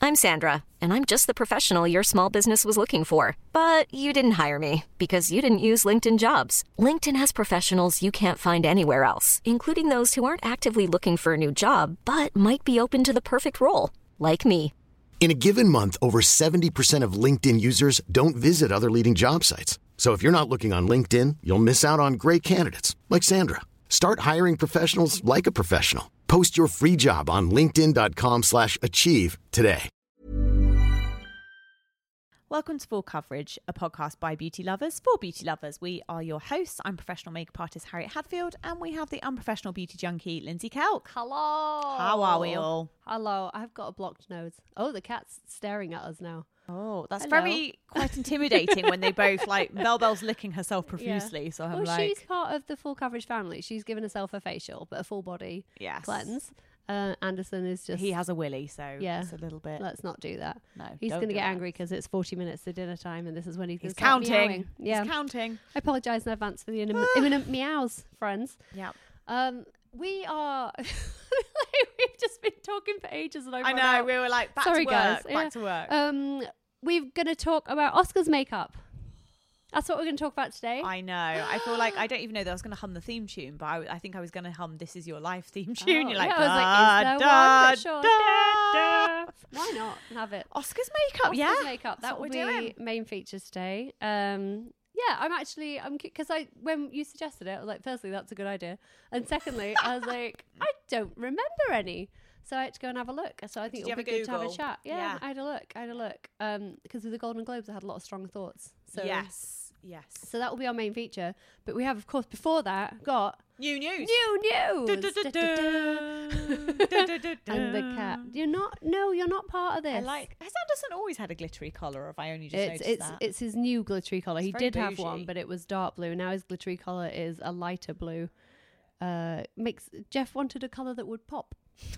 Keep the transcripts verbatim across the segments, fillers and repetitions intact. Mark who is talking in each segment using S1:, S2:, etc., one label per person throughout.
S1: I'm Sandra, and I'm just the professional your small business was looking for. But you didn't hire me because you didn't use LinkedIn Jobs. LinkedIn has professionals you can't find anywhere else, including those who aren't actively looking for a new job, but might be open to the perfect role, like me.
S2: In a given month, over seventy percent of LinkedIn users don't visit other leading job sites. So if you're not looking on LinkedIn, you'll miss out on great candidates like Sandra. Start hiring professionals like a professional. Post your free job on linkedin.com slash achieve today.
S3: Welcome to Full Coverage, a podcast by beauty lovers for beauty lovers. We are your hosts. I'm professional makeup artist Harriet Hadfield, and we have the unprofessional beauty junkie Lindsay Kelk.
S4: Hello.
S3: How are we all?
S4: Hello. I've got a blocked nose. Oh, the cat's staring at us now.
S3: Oh, that's
S4: Hello.
S3: very quite intimidating when they both like Belle Belle's licking herself profusely.
S4: Yeah.
S3: So I'm
S4: well,
S3: like,
S4: she's part of the Full Coverage family. She's given herself a facial, but a full body
S3: yes.
S4: cleanse. Uh, Anderson is just
S3: he has a willy, so
S4: yeah,
S3: it's a little bit.
S4: Let's not do that.
S3: No,
S4: he's
S3: don't
S4: going to
S3: do
S4: get
S3: that.
S4: angry because it's forty minutes to dinner time, and this is when he's,
S3: he's
S4: gonna start
S3: counting.
S4: meowing. Yeah,
S3: he's counting.
S4: I apologise in advance for the imminent, imminent meows, friends.
S3: Yeah.
S4: Um, we are. We've just been talking for ages, and I've
S3: I
S4: run
S3: know
S4: out.
S3: we were like back
S4: Sorry,
S3: to work,
S4: guys.
S3: back
S4: Yeah.
S3: to work.
S4: Um, we're going to talk about Oscars makeup. That's what we're going to talk about today.
S3: I know. I feel like I don't even know that I was going to hum the theme tune, but I, I think I was going to hum "This Is Your Life" theme tune.
S4: Oh,
S3: You're like,
S4: yeah, I was like, is there
S3: da,
S4: one? But sure.
S3: da, da.
S4: Why not have it?
S3: Oscars makeup,
S4: Oscars
S3: yeah.
S4: makeup.
S3: That's
S4: That
S3: what
S4: will
S3: we're
S4: be
S3: doing.
S4: main features today. Um, yeah, I'm actually I'm because I when you suggested it, I was like, firstly, that's a good idea, and secondly, I was like, I don't remember any. So I had to go and have a look. So I think
S3: Did
S4: it'll
S3: you
S4: be
S3: have a
S4: good to have a
S3: Google?
S4: chat. Yeah,
S3: Yeah.
S4: I had a look. I had a look. Um, because with the Golden Globes, I had a lot of strong thoughts. So
S3: Yes, yes.
S4: So that will be our main feature. But we have, of course, before that, got
S3: New news.
S4: new news.
S3: Du-du-du-du. Du-du-du-du.
S4: And the cat. You're not. No, you're not part of this.
S3: I like. Has Anderson always had a glittery collar, or have I only just
S4: It's
S3: noticed
S4: it's
S3: that?
S4: it's his new glittery collar.
S3: It's
S4: He
S3: very
S4: did have
S3: bougie.
S4: one, but it was dark blue. Now his glittery collar is a lighter blue. Uh, makes Jeff wanted a color that would pop.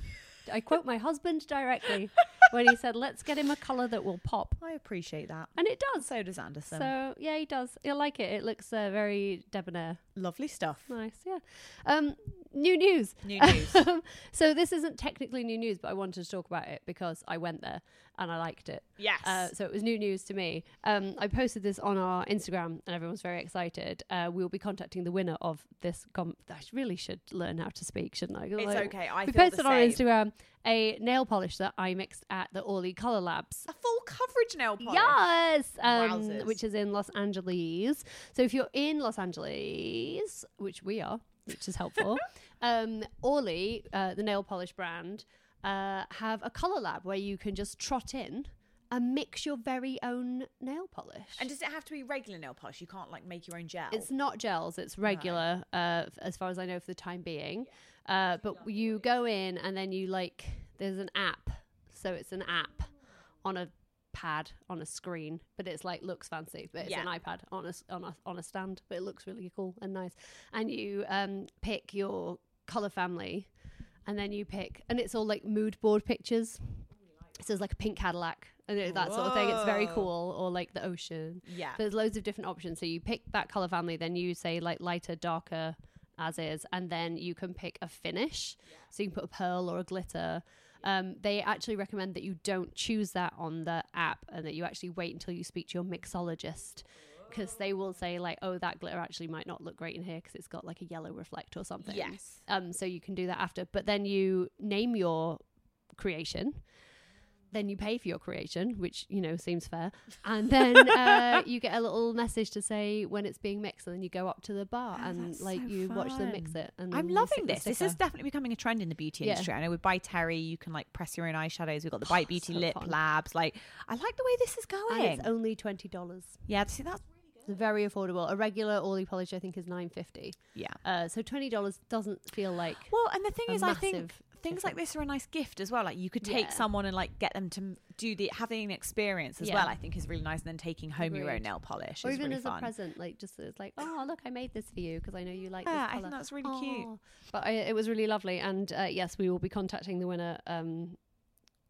S4: I quote my husband directly when he said, "Let's get him a color that will pop,"
S3: I appreciate that.
S4: and it does.
S3: So does Anderson.
S4: So yeah, he does. He'll like it. It looks uh, very debonair.
S3: Lovely stuff.
S4: Nice, yeah. Um, new news.
S3: New news.
S4: So this isn't technically new news, but I wanted to talk about it because I went there and I liked it.
S3: Yes.
S4: Uh, so it was new news to me. Um, I posted this on our Instagram and everyone's very excited. Uh, we'll be contacting the winner of this. Com- I really should learn how to speak, shouldn't I?
S3: It's okay. I
S4: we
S3: feel
S4: posted
S3: the
S4: on
S3: same.
S4: Instagram a nail polish that I mixed at the Orly Colour Labs.
S3: A full coverage nail polish.
S4: Yes, um,
S3: Wowzers.
S4: which is in Los Angeles. So if you're in Los Angeles, which we are, which is helpful, um, Orly, uh, the nail polish brand, uh, have a colour lab where you can just trot in and mix your very own nail polish.
S3: And does it have to be regular nail polish? You can't like make your own gel.
S4: It's not gels, it's regular, uh, f- as far as I know for the time being. Uh, but you go in and then you like, there's an app. So it's an app on a pad on a screen, but it's like looks fancy, but it's
S3: Yeah.
S4: an iPad on a, s- on a on a stand, but it looks really cool and nice. And you um pick your color family, and then you pick, and it's all like mood board pictures. So it's like a pink Cadillac and it- that sort of thing. It's very
S3: Whoa.
S4: cool, or like the ocean.
S3: Yeah.
S4: There's loads of different options. So you pick that color family, then you say like lighter, darker, as is, and then you can pick a finish. So you can put a pearl or a glitter. Um, they actually recommend that you don't choose that on the app and that you actually wait until you speak to your mixologist, because they will say like, oh, that glitter actually might not look great in here because it's got like a yellow reflect or something.
S3: Yes.
S4: Um, so you can do that after, but then you name your creation. Then you pay for your creation, which, you know, seems fair. And then uh, you get a little message to say when it's being mixed, and then you go up to the bar
S3: Oh,
S4: and
S3: that's
S4: like
S3: so
S4: you watch them mix
S3: fun.
S4: it. And
S3: I'm
S4: you
S3: loving
S4: stick the
S3: this. This
S4: sticker.
S3: is definitely becoming a trend in the beauty
S4: Yeah.
S3: industry. I know with By Terry, you can like press your own eyeshadows. We've got the
S4: Oh,
S3: Bite Beauty
S4: so
S3: Lip
S4: fun.
S3: Labs. Like, I like the way this is
S4: And
S3: going.
S4: it's only twenty dollars.
S3: Yeah, see, that's
S4: It's very affordable. A regular Orly polish, I think, is nine fifty.
S3: yeah.
S4: Uh, so twenty dollars doesn't feel like
S3: Well, and the thing
S4: a
S3: is, I think
S4: massive
S3: things like this are a nice gift as well. Like you could take
S4: Yeah.
S3: someone and like get them to m- do the having an experience as
S4: Yeah.
S3: well. I think is really nice. And then taking home your own
S4: Agreed.
S3: nail polish
S4: or
S3: is
S4: even
S3: really
S4: as
S3: fun.
S4: a present, like just it's like, oh look, I made this for you because I know you like
S3: Yeah,
S4: this
S3: I
S4: color.
S3: think that's really cute.
S4: Aw. But I, it was really lovely, and uh, yes, we will be contacting the winner um,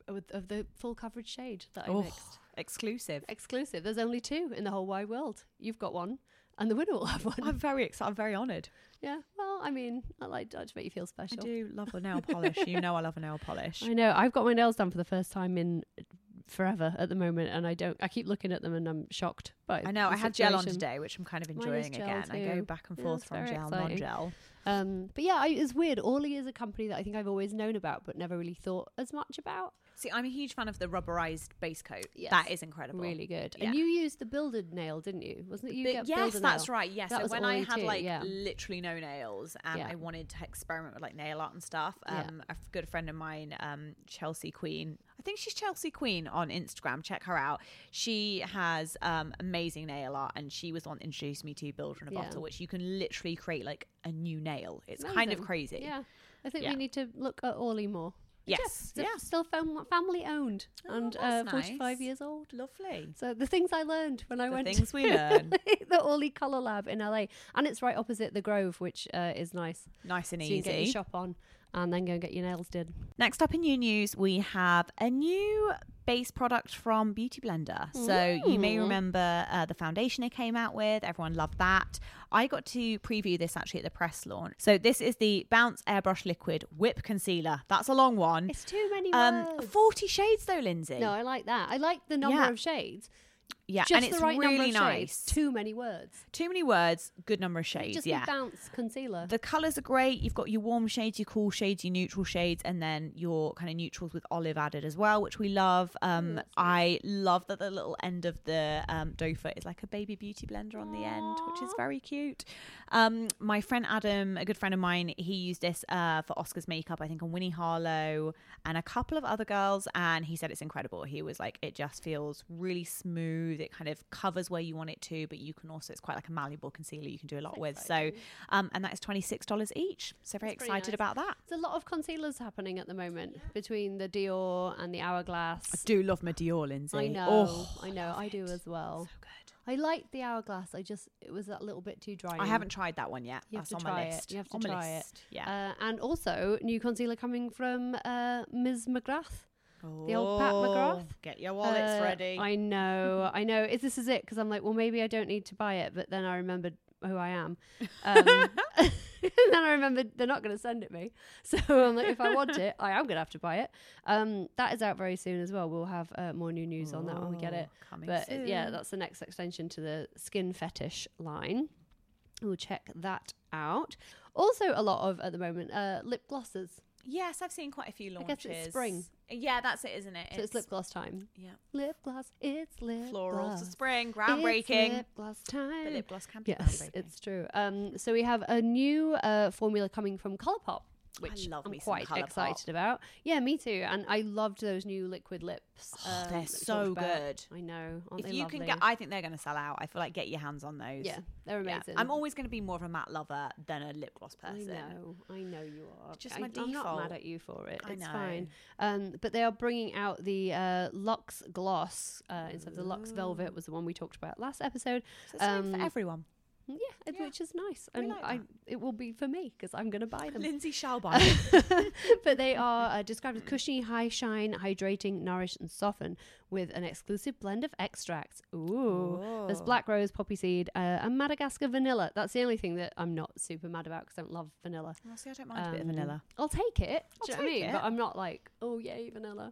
S4: of, of the full coverage shade that I
S3: Oh,
S4: mixed.
S3: exclusive.
S4: Exclusive. There's only two in the whole wide world. You've got one, and the winner will have one.
S3: I'm very excited. I'm very honoured.
S4: Yeah. Well, I mean, I like that to make you feel special.
S3: I do love a nail polish. You know I love a nail polish.
S4: I know. I've got my nails done for the first time in forever at the moment, and I don't. I keep looking at them, and I'm shocked by.
S3: I know.
S4: the
S3: I had gel on
S4: situation.
S3: today, which I'm kind of
S4: Mine is
S3: enjoying
S4: gel
S3: again. I go
S4: too.
S3: back and
S4: Yeah,
S3: forth
S4: it's
S3: from
S4: very
S3: gel,
S4: exciting.
S3: non-gel.
S4: Um, but yeah, I, it's weird. Orly is a company that I think I've always known about, but never really thought as much about.
S3: See, I'm a huge fan of the rubberized base coat.
S4: Yes.
S3: That is incredible.
S4: Really good.
S3: Yeah.
S4: And you used the builded nail, didn't you? Wasn't it you?
S3: But
S4: get
S3: yes,
S4: build a
S3: that's
S4: nail?
S3: right. Yes,
S4: That
S3: so
S4: was
S3: when I
S4: Orly
S3: had
S4: too,
S3: like
S4: yeah.
S3: literally no nails and
S4: Yeah.
S3: I wanted to experiment with like nail art and stuff,
S4: Yeah.
S3: um, a f- good friend of mine, um, Chelsea Queen. I think she's Chelsea Queen on Instagram. Check her out. She has um, amazing nail art, and she was the one that introduced me to Builder in a
S4: Yeah.
S3: Bottle, which you can literally create like a new nail. It's kind of
S4: Amazing.
S3: crazy.
S4: Yeah. I think
S3: Yeah.
S4: we need to look at Orly more.
S3: Yes.
S4: Yeah.
S3: Yeah.
S4: It's still fam- family owned
S3: Oh,
S4: and uh,
S3: that's
S4: forty-five
S3: nice.
S4: years old.
S3: Lovely.
S4: So the things I learned when I
S3: The
S4: went
S3: things
S4: to
S3: we learn.
S4: the Orly Colour Lab in L A, and it's right opposite the Grove, which uh, is nice.
S3: Nice and
S4: So you can get your
S3: easy.
S4: shop on and then go and get your nails did.
S3: Next up in new news, we have a new base product from Beauty Blender. So you may
S4: Ooh.
S3: remember uh, the foundation it came out with. Everyone loved that. I got to preview this actually at the press launch. So this is the Bounce Airbrush Liquid Whip Concealer. That's a long one.
S4: It's too many
S3: Um,
S4: words.
S3: forty shades though, Lindsay.
S4: No, I like that. I like the number
S3: Yeah.
S4: of shades.
S3: yeah,
S4: Just
S3: and it's
S4: the right
S3: really
S4: number of
S3: nice.
S4: shades. Too many words.
S3: Too many words, good number of shades.
S4: Just
S3: yeah.
S4: the bounce concealer.
S3: The colours are great. You've got your warm shades, your cool shades, your neutral shades, and then your kind of neutrals with olive added as well, which we love. Um,
S4: that's
S3: I love that the little end of the um, dough foot is like a baby beauty blender on the end, which is very cute. Um, my friend Adam, a good friend of mine, he used this uh, for Oscar's makeup, I think on Winnie Harlow and a couple of other girls, and he said it's incredible. He was like, it just feels really smooth. It kind of covers where you want it to, but you can also, it's quite like a malleable concealer you can do a lot with. So, um, and that is twenty-six dollars each. So very
S4: That's pretty
S3: excited
S4: nice.
S3: about that.
S4: There's a lot of concealers happening at the moment between the Dior and the Hourglass.
S3: I do love my Dior, Lindsay.
S4: I know,
S3: Oh,
S4: I know, I do as well.
S3: so good.
S4: I liked the Hourglass. I just, it was that little bit too dry.
S3: I haven't tried that one yet.
S4: You have
S3: That's
S4: to
S3: on
S4: try
S3: my
S4: it.
S3: list.
S4: You have to
S3: on my
S4: try it.
S3: list. Yeah.
S4: Uh, and also, new concealer coming from uh, Miz McGrath. the old Pat
S3: Oh,
S4: McGrath.
S3: Get your wallets
S4: Uh,
S3: ready.
S4: I know, I know. Is this is it? Because I'm like, well, maybe I don't need to buy it. But then I remembered who I am. Um, and then I remembered they're not going to send it me. So I'm like, if I want it, I am going to have to buy it. Um, that is out very soon as well. We'll have uh, more new news on that when we get it.
S3: Oh, coming
S4: But uh, yeah,
S3: soon.
S4: that's the next extension to the Skin Fetish line. We'll check that out. Also, a lot of, at the moment, uh, lip glosses.
S3: Yes, I've seen quite a few
S4: I
S3: launches.
S4: guess it's spring.
S3: Yeah, that's it, isn't it?
S4: So it's lip gloss time.
S3: Yeah.
S4: Lip gloss, it's lip
S3: Florals
S4: gloss.
S3: to spring,
S4: It's
S3: groundbreaking.
S4: lip gloss time.
S3: But lip gloss can be
S4: Yes,
S3: groundbreaking.
S4: it's true. Um, so we have a new uh, formula coming from Colourpop, which
S3: love
S4: I'm
S3: me some
S4: quite
S3: Colourpop.
S4: excited about. Yeah, me too. And I loved those new liquid lips.
S3: Oh,
S4: um,
S3: they're
S4: that we
S3: so
S4: talked about.
S3: good.
S4: I know. Aren't
S3: If
S4: they
S3: you
S4: lovely?
S3: can get, I think they're going to sell out. I feel like get your hands on those.
S4: yeah, they're
S3: Yeah.
S4: amazing.
S3: I'm always going to be more of a matte lover than a lip gloss
S4: I
S3: person.
S4: know, I know you are.
S3: It's just
S4: I,
S3: my
S4: I'm not mad
S3: default.
S4: at you for it.
S3: I
S4: It's
S3: know.
S4: fine. Um, but they are bringing out the uh, Luxe Gloss uh, instead of the Luxe Velvet was the one we talked about last episode.
S3: So it's something
S4: Um,
S3: for everyone.
S4: Yeah, it-
S3: Yeah.
S4: which is nice,
S3: We
S4: and
S3: like
S4: I
S3: that.
S4: it will be for me because I'm going to buy them.
S3: Lindsay shall buy it.
S4: But they are uh, described as cushiony, high shine, hydrating, nourish, and soften with an exclusive blend of extracts. Ooh, there's
S3: Ooh.
S4: black rose, poppy seed, uh, and Madagascar vanilla. That's the only thing that I'm not super mad about because I don't love vanilla.
S3: Well, see, I don't mind a bit of
S4: Um,
S3: vanilla.
S4: I'll take it.
S3: I'll
S4: do you know what I
S3: take
S4: mean?
S3: it.
S4: But I'm not like, oh yay, vanilla.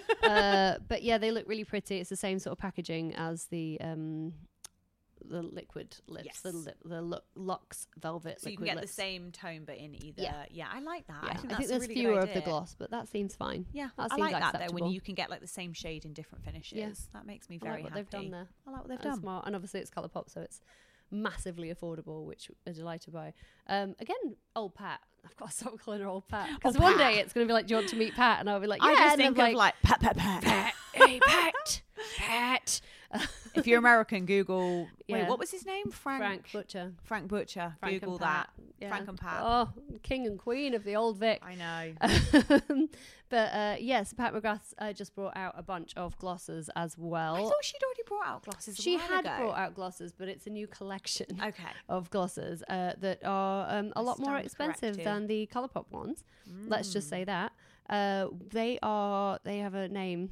S4: uh, but yeah, they look really pretty. It's the same sort of packaging as the um, the liquid lips,
S3: Yes.
S4: the lip, the Lu- Luxe Velvet
S3: So you
S4: liquid
S3: can get
S4: lips.
S3: the same tone, but in either.
S4: Yeah.
S3: Yeah, I like that.
S4: Yeah,
S3: I think that's a
S4: there's
S3: really
S4: fewer
S3: good
S4: of the
S3: idea.
S4: gloss, but that seems fine.
S3: Yeah,
S4: that
S3: I
S4: seems
S3: like that though when
S4: acceptable.
S3: you can get like the same shade in different finishes.
S4: Yeah.
S3: That makes me
S4: I
S3: very
S4: like what
S3: happy.
S4: they've done there.
S3: I like what they've
S4: That's
S3: done.
S4: smart, and obviously it's Colourpop, so it's massively affordable, which a delight to buy. Um, again, old Pat. I've got to stop calling her old Pat because
S3: Old
S4: one
S3: Pat.
S4: day it's going to be like, "Do you want to meet Pat?" And I'll be like, "Yeah."
S3: I just
S4: and
S3: think
S4: I'm
S3: of like pat pat pat.
S4: Pat, hey Pat, Pat.
S3: If you're American, Google.
S4: Yeah.
S3: Wait, what was his name? Frank.
S4: Frank Butcher.
S3: Frank Butcher.
S4: Frank
S3: Google
S4: and
S3: that.
S4: Pat. Yeah.
S3: Frank and Pat.
S4: Oh, king and queen of the old Vic.
S3: I know.
S4: But uh, yes, Pat McGrath uh, just brought out a bunch of glosses as well.
S3: I thought she'd already brought out glosses. a
S4: she
S3: while
S4: had
S3: ago.
S4: brought out glosses, but it's a new collection
S3: Okay.
S4: of glosses uh, that are um, a
S3: I
S4: lot more
S3: stand
S4: expensive
S3: corrected.
S4: than the Colourpop ones. Let's just say that. Uh, they are. They have a name.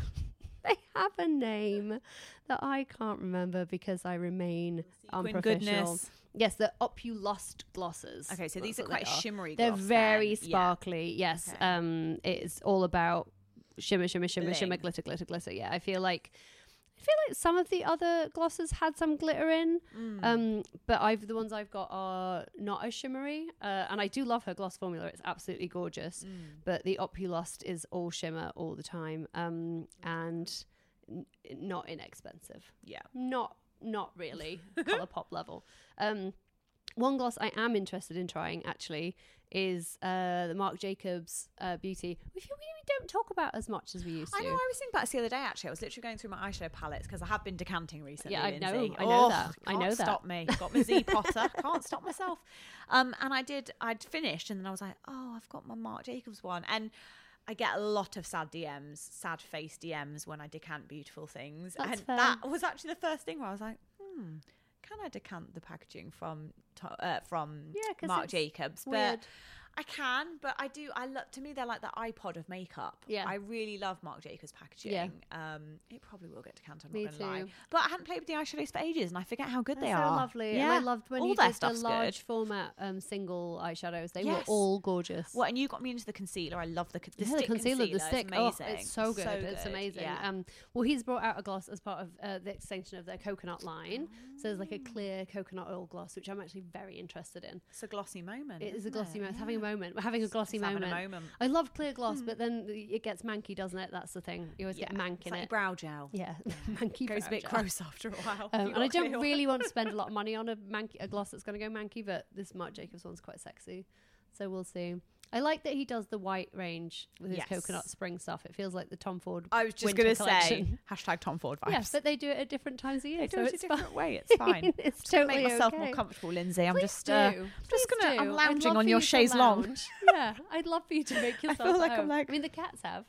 S4: They have a name that I can't remember because I remain unprofessional.
S3: Goodness.
S4: Yes, the Opulust glosses.
S3: Okay, so
S4: That's
S3: these are
S4: what
S3: quite
S4: they are.
S3: shimmery.
S4: They're
S3: gloss
S4: very
S3: then.
S4: sparkly. Yes,
S3: Okay.
S4: um, it's all about shimmer, shimmer, shimmer, shimmer,
S3: Bling.
S4: glitter, glitter, glitter. Yeah, I feel like I feel like some of the other glosses had some glitter in,
S3: Mm.
S4: um, but I've the ones I've got are not as shimmery. Uh, and I do love her gloss formula; it's absolutely gorgeous.
S3: Mm.
S4: But the Opulust is all shimmer all the time, um, and n- not inexpensive.
S3: Yeah.
S4: Not not really color pop level. Um, one gloss I am interested in trying actually is uh, the Marc Jacobs uh, Beauty, which we, we don't talk about as much as we used to.
S3: I know. I was thinking about this the other day. Actually, I was literally going through my eyeshadow palettes because I have been decanting recently.
S4: Yeah, I
S3: Lindsay.
S4: know, I know
S3: Oh,
S4: that, I
S3: can't
S4: know that.
S3: Stop me. Got my Z Potter. Can't stop myself. Um, and I did. I'd finished, and then I was like, oh, I've got my Marc Jacobs one, and I get a lot of sad D Ms, sad face D Ms when I decant beautiful things,
S4: That's
S3: and
S4: fair.
S3: that was actually the first thing where I was like, hmm. Can I decant the packaging from to- uh, from
S4: Yeah, 'cause
S3: Marc
S4: it's
S3: Jacobs?
S4: weird.
S3: But I can, but I do. I love. To me, they're like the iPod of makeup.
S4: Yeah.
S3: I really love Marc Jacobs packaging.
S4: Yeah.
S3: Um, it probably will get decanted. I'm
S4: Me
S3: not gonna lie.
S4: too.
S3: But I hadn't played with the eyeshadows for ages, and I forget how good
S4: They're
S3: they
S4: so
S3: are.
S4: lovely.
S3: Yeah.
S4: And I loved when
S3: all
S4: you
S3: their
S4: did the
S3: stuff's
S4: large
S3: good.
S4: format um, single eyeshadows. They were
S3: Yes.
S4: all gorgeous.
S3: What? And you got me into the concealer. I love the, the
S4: yeah,
S3: stick
S4: the concealer, the
S3: It's
S4: stick.
S3: amazing.
S4: Oh, it's so good.
S3: So
S4: It's
S3: good.
S4: amazing.
S3: Yeah.
S4: Um, well, he's brought out a gloss as part of uh, the extension of their coconut line. So there's like a clear coconut oil gloss, which I'm actually very interested in.
S3: It's a glossy moment.
S4: It is a
S3: isn't
S4: glossy
S3: it?
S4: moment. It's having a moment. We're having a glossy
S3: It's having
S4: moment.
S3: a moment.
S4: I love clear gloss, but then it gets manky, doesn't it? That's the thing. You always
S3: Yeah.
S4: get mank
S3: It's
S4: in
S3: like
S4: it.
S3: brow gel.
S4: Yeah, manky
S3: Goes a
S4: brow
S3: bit
S4: gel.
S3: gross after a while.
S4: Um,
S3: If you
S4: and I
S3: got clear
S4: don't
S3: one.
S4: really want to spend a lot of money on a manky, a gloss that's going to go manky, but this Marc Jacobs one's quite sexy, so we'll see. I like that he does the white range with his
S3: Yes.
S4: coconut spring stuff. It feels like the Tom Ford.
S3: I was just
S4: winter
S3: going to say
S4: collection.
S3: hashtag Tom Ford vibes.
S4: Yes, but they do it at different times of year,
S3: They
S4: so
S3: do it a
S4: it's
S3: different
S4: fine.
S3: way. It's fine.
S4: It's
S3: to
S4: totally
S3: make myself
S4: okay.
S3: more comfortable, Lindsay. I'm
S4: Please
S3: just
S4: do.
S3: uh,
S4: Please
S3: just gonna.
S4: do.
S3: I'm
S4: I'd
S3: lounging
S4: love
S3: on
S4: for
S3: your
S4: you to
S3: chaise longue.
S4: lounge. Yeah, I'd love for you to make yourself.
S3: feel like
S4: at
S3: I'm
S4: home.
S3: like-
S4: I mean, the cats have.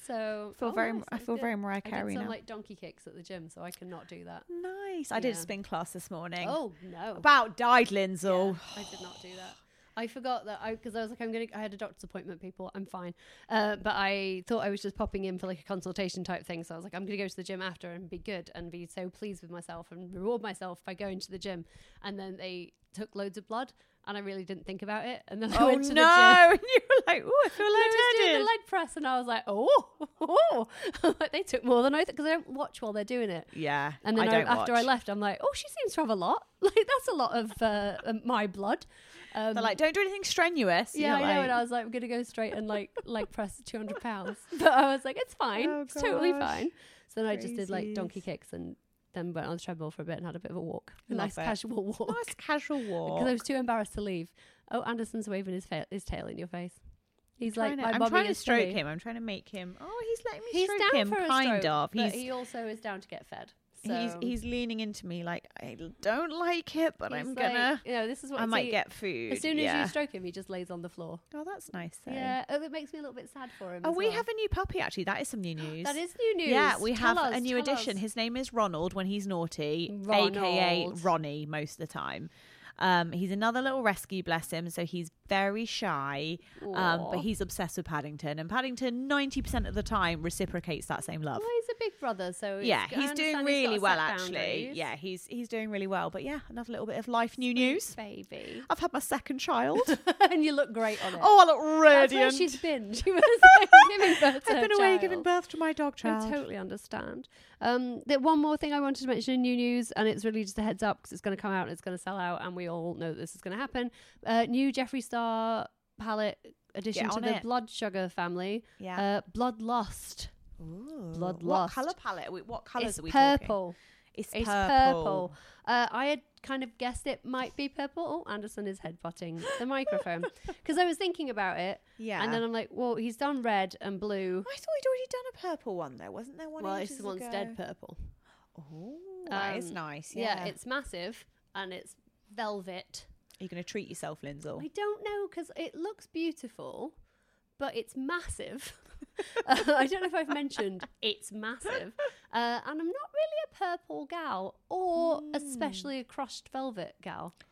S4: So
S3: I feel
S4: oh,
S3: very.
S4: nice,
S3: I
S4: that's
S3: feel
S4: good.
S3: very Mariah
S4: I did
S3: Carey
S4: some
S3: now.
S4: like donkey kicks at the gym, so I cannot do that.
S3: Nice. I did a
S4: Yeah.
S3: spin class this morning.
S4: Oh no!
S3: About died, Lindsay.
S4: Yeah, I did not do that. I forgot that I because I was like I'm gonna I had a doctor's appointment, people. I'm fine, uh, but I thought I was just popping in for like a consultation type thing. So I was like I'm gonna go to the gym after and be good and be so pleased with myself and reward myself by going to the gym. And then they took loads of blood, and I really didn't think about it. And then I
S3: Oh
S4: went to
S3: no!
S4: the gym.
S3: And you were like, "Oh, I feel
S4: And I was doing
S3: lightheaded."
S4: the leg press, and I was like, "Oh, oh!" Like they took more than I because I don't watch while they're doing it.
S3: Yeah.
S4: And then
S3: I
S4: I
S3: don't
S4: after I
S3: watch.
S4: left, I'm like, "Oh, she seems to have a lot. Like that's a lot of uh, uh, my blood." Um,
S3: They're like, "Don't do anything strenuous."
S4: yeah, I
S3: You're
S4: know.
S3: like,
S4: And I was like, I'm gonna go straight and like leg press two hundred pounds. But I was like, it's fine.
S3: Oh,
S4: it's totally
S3: gosh.
S4: fine. So then I just did like
S3: Crazies.
S4: donkey kicks and then went on the treadmill for a bit and had a bit of a walk, a
S3: Love
S4: nice
S3: it.
S4: casual walk.
S3: nice casual walk.
S4: Because I was too embarrassed to leave. Oh, Anderson's waving his, fa- his tail in your face. He's like,
S3: Trying to-
S4: my
S3: I'm
S4: mummy
S3: trying to
S4: is
S3: stroke
S4: silly.
S3: him. I'm trying to make him. Oh, he's letting me
S4: He's
S3: stroke
S4: down
S3: him.
S4: for a
S3: kind
S4: stroke,
S3: of.
S4: but
S3: He's
S4: he also is down to get fed. So
S3: he's he's leaning into me like I like like it, but
S4: he's
S3: I'm
S4: like,
S3: gonna.
S4: You know, this is what
S3: I
S4: so
S3: might
S4: he-
S3: get food.
S4: As soon as
S3: yeah.
S4: you stroke him, he just lays on the floor.
S3: Oh, that's nice. Though.
S4: Yeah, oh, it makes me a little bit sad for him.
S3: Oh,
S4: as
S3: we
S4: well.
S3: have a new puppy actually. That is some new news.
S4: That is new news.
S3: Yeah, we
S4: Tell
S3: have
S4: us,
S3: a new
S4: tell
S3: addition.
S4: us.
S3: His name is Ronald when he's naughty,
S4: Ronald.
S3: aka Ronnie most of the time. Um, he's another little rescue, bless him. So he's very shy, um,
S4: Aw.
S3: but he's obsessed with Paddington. And Paddington, ninety percent of the time, reciprocates that same love.
S4: Well, he's a big brother, so
S3: Yeah,
S4: it's- I
S3: he's doing
S4: understand
S3: really
S4: got
S3: well
S4: set
S3: actually.
S4: boundaries.
S3: Yeah, he's he's doing really well. But yeah, another little bit of life new news.
S4: Baby.
S3: I've had my second child.
S4: And you look great on it.
S3: Oh, I look
S4: That's where
S3: radiant.
S4: she's been. She was like, giving birth to
S3: I've
S4: her
S3: been away
S4: child.
S3: giving birth to my dog
S4: I
S3: child.
S4: totally understand. Um, the one more thing I wanted to mention in new news, and it's really just a heads up because it's going to come out and it's going to sell out, and we all know this is going to happen. Uh, new Jeffree Star palette addition
S3: Get
S4: to
S3: on
S4: the
S3: it.
S4: Blood Sugar family.
S3: Yeah.
S4: Uh, Bloodlust.
S3: Ooh.
S4: Bloodlust.
S3: What colour palette? Wait, What colours
S4: It's
S3: are we talking?
S4: purple.
S3: It's,
S4: It's
S3: purple.
S4: purple. Uh, I had kind of guessed it might be purple. Oh, Anderson is head potting the microphone because I was thinking about it,
S3: Yeah.
S4: and then I'm like, well, he's done red and blue.
S3: I thought he'd already done a purple one though, wasn't there one?
S4: Well,
S3: ages
S4: it's the one's
S3: ago?
S4: dead purple.
S3: Oh, that is
S4: Um,
S3: nice.
S4: Yeah.
S3: Yeah.
S4: it's massive and it's velvet.
S3: Are you going to treat yourself, Lindsay?
S4: I don't know because it looks beautiful, but it's massive. uh, I don't know if I've mentioned it's massive, uh, and I'm not really a purple gal or
S3: Hmm.
S4: especially a crushed velvet gal.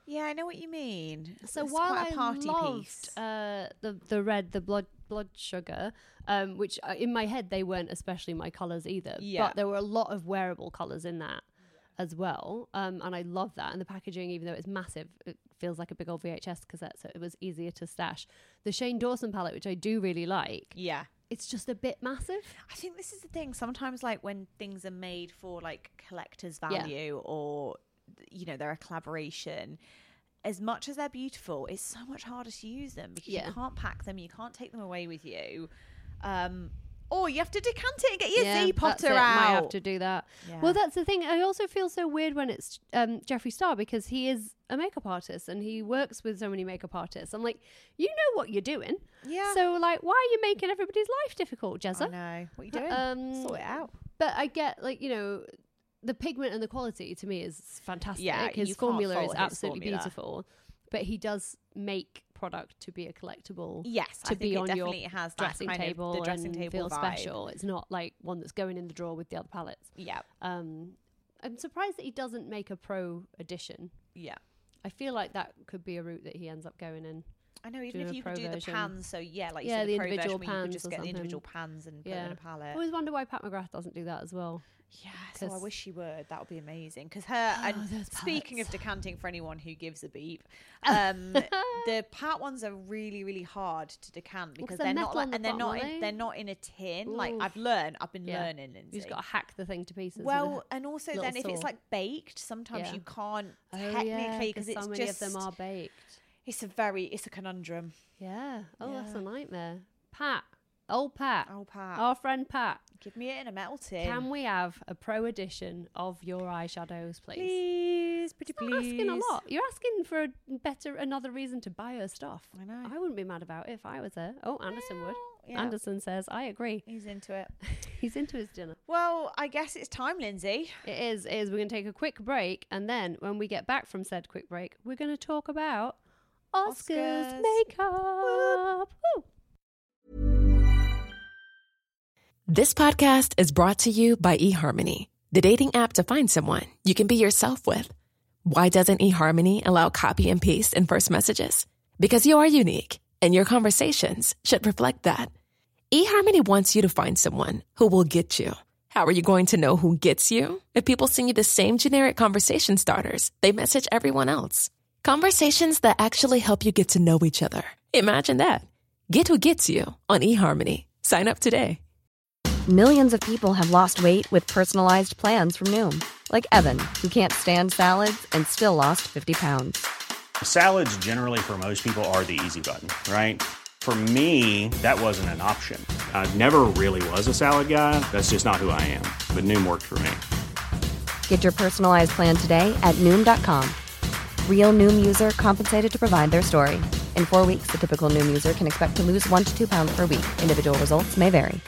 S3: Yeah, I know what you mean.
S4: So
S3: It's
S4: while
S3: quite
S4: I
S3: a party
S4: loved
S3: piece.
S4: uh, the the red, the blood blood sugar, um, which uh, in my head they weren't especially my colours either.
S3: Yeah.
S4: But there were a lot of wearable colours in that as well, um, and I love that. And the packaging, even though it's massive, it feels like a big old V H S cassette, so it was easier to stash. The Shane Dawson palette, which I do really like,
S3: Yeah.
S4: it's just a bit massive.
S3: I think this is the thing. Sometimes, like, when things are made for, like, collector's
S4: Yeah.
S3: value or, you know, they're a collaboration, as much as they're beautiful, it's so much harder to use them because
S4: Yeah.
S3: you can't pack them, you can't take them away with you. Um, or you have to decant it and get your
S4: Yeah,
S3: Z
S4: that's
S3: Potter
S4: it.
S3: out.
S4: Might have to do that.
S3: Yeah.
S4: Well, that's the thing. I also feel so weird when it's um, Jeffree Star because he is a makeup artist and he works with so many makeup artists. I'm like, you know what you're doing.
S3: Yeah.
S4: So, like, why are you making everybody's life difficult,
S3: I
S4: Jezza?
S3: know. What are you doing?
S4: Um,
S3: Sort it out.
S4: But I get, like, you know, the pigment and the quality to me is fantastic.
S3: Yeah,
S4: his
S3: you can't
S4: formula
S3: fault
S4: is
S3: his
S4: absolutely
S3: formula.
S4: beautiful. But he does make product to be a collectible.
S3: Yes,
S4: to
S3: I
S4: be
S3: think
S4: on
S3: it
S4: your
S3: definitely has that
S4: dressing
S3: kind
S4: table
S3: of the dressing
S4: and
S3: table
S4: feel
S3: vibe.
S4: special. It's not like one that's going in the drawer with the other palettes.
S3: Yeah.
S4: Um, I'm surprised that he doesn't make a pro edition.
S3: Yeah.
S4: I feel like that could be a route that he ends up going in.
S3: I know, even
S4: do
S3: if
S4: a
S3: you
S4: pro
S3: could do
S4: version.
S3: the pans, so yeah, like you
S4: Yeah,
S3: said,
S4: the
S3: the pro
S4: individual
S3: version where you could
S4: pans
S3: just
S4: or
S3: get the
S4: something.
S3: individual pans and put it in a palette.
S4: I always wonder why Pat McGrath doesn't do that as well.
S3: Yeah, so I
S4: 'Cause-
S3: wish she would. That would be amazing. Because her,
S4: Oh,
S3: and
S4: those
S3: speaking of
S4: palettes.
S3: decanting for anyone who gives a beep, um, the pat ones are really, really hard to decant because
S4: they're
S3: they're not
S4: metal
S3: like,
S4: on the
S3: and they're
S4: bottom,
S3: not,
S4: aren't
S3: in,
S4: they?
S3: they're not in a tin. Like
S4: Oof.
S3: I've learned, I've been
S4: Yeah.
S3: learning, Lindsay.
S4: You just got to hack the thing to pieces. with
S3: Well,
S4: a-
S3: and also
S4: little
S3: then if it's
S4: saw.
S3: like baked, sometimes
S4: Yeah.
S3: you can't
S4: Oh,
S3: technically
S4: yeah,
S3: because
S4: so
S3: it's
S4: many
S3: just
S4: of them are baked.
S3: it's a very it's a conundrum.
S4: Yeah. Oh, that's
S3: Yeah.
S4: a nightmare. Pat, old Pat,
S3: Oh, Pat,
S4: our friend Pat.
S3: give me it in a metal tin,
S4: Can we have a pro edition of your eyeshadows, please?
S3: please, pretty
S4: Not
S3: please.
S4: asking a lot. You're asking for a better another reason to buy her stuff.
S3: I know.
S4: I wouldn't be mad about it if I was her. Oh, Anderson would.
S3: Yeah.
S4: Anderson says, I agree.
S3: He's into it.
S4: He's into his dinner.
S3: Well, I guess it's time, Lindsay.
S4: It is, it is. We're going to take a quick break. And then when we get back from said quick break, we're going to talk about Oscars,
S3: Oscars.
S4: makeup. Woo.
S5: This podcast is brought to you by eHarmony, the dating app to find someone you can be yourself with. Why doesn't eHarmony allow copy and paste in first messages? Because you are unique, and your conversations should reflect that. eHarmony wants you to find someone who will get you. How are you going to know who gets you? If people send you the same generic conversation starters they message everyone else. Conversations that actually help you get to know each other. Imagine that. Get who gets you on eHarmony. Sign up today.
S6: Millions of people have lost weight with personalized plans from Noom. Like Evan, who can't stand salads and still lost fifty pounds.
S7: Salads generally for most people are the easy button, right? For me, that wasn't an option. I never really was a salad guy. That's just not who I am. But Noom worked for me.
S6: Get your personalized plan today at Noom dot com. Real Noom user compensated to provide their story. In four weeks, the typical Noom user can expect to lose one to two pounds per week. Individual results may vary.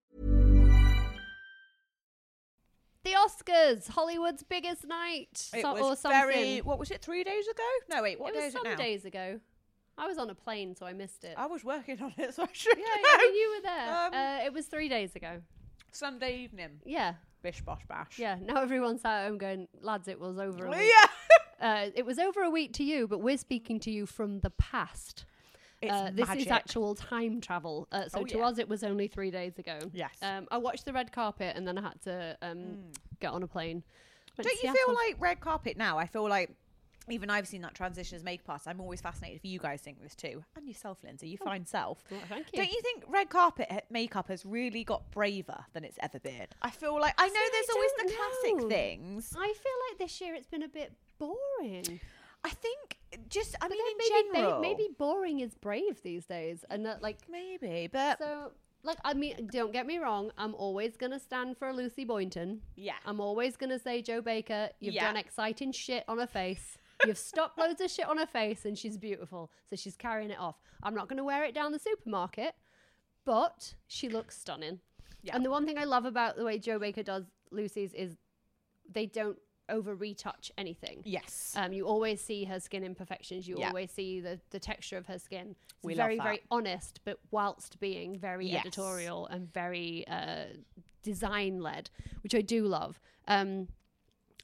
S4: The Oscars, Hollywood's biggest night.
S3: It
S4: so-
S3: was
S4: or something.
S3: very. What was it? Three days ago? No, wait. What
S4: it
S3: day
S4: was
S3: is it
S4: some
S3: now?
S4: days ago. I was on a plane, so I missed it.
S3: I was working on it, so I should.
S4: yeah, yeah, I mean, you were there.
S3: Um,
S4: uh, it was three days ago.
S3: Sunday evening.
S4: Yeah,
S3: Bish bosh bash.
S4: yeah. Now everyone's sat at home going, lads, it was over a
S3: Yeah.
S4: week. Uh, it was over a week to you, but we're speaking to you from the past.
S3: It's
S4: Uh, this
S3: magic.
S4: is actual time travel. Uh, so
S3: Oh,
S4: to
S3: yeah.
S4: us, it was only three days ago.
S3: Yes.
S4: Um, I watched the red carpet and then I had to um, get on a plane. Went to
S3: Don't you
S4: Seattle.
S3: feel like red carpet now? I feel like even I've seen that transition as makeup artist. I'm always fascinated if you guys think this too, and yourself, Lindsay. You fine self.
S4: Well, thank you.
S3: Don't you think red carpet he- makeup has really got braver than it's ever been? I feel like I know
S4: See,
S3: there's
S4: I
S3: always the
S4: don't
S3: classic
S4: know.
S3: things.
S4: I feel like this year it's been a bit boring.
S3: I think just I
S4: But
S3: mean
S4: then
S3: in
S4: maybe, may-
S3: general,
S4: maybe boring is brave these days, and that like
S3: maybe, but
S4: so. Like, I mean, don't get me wrong. I'm always going to stand for Lucy Boynton.
S3: yeah,
S4: I'm always going to say, Joe Baker, you've
S3: Yeah.
S4: done exciting shit on her face. You've stopped loads of shit on her face and she's beautiful. So she's carrying it off. I'm not going to wear it down the supermarket, but she looks stunning.
S3: Yeah.
S4: And the one thing I love about the way Joe Baker does Lucy's is they don't over retouch anything.
S3: yes,
S4: Um, you always see her skin imperfections. You
S3: Yeah.
S4: always see the, the texture of her skin. It's
S3: We love
S4: very,
S3: that.
S4: very honest, but whilst being very
S3: Yes.
S4: editorial and very uh, design led, which I do love. Um,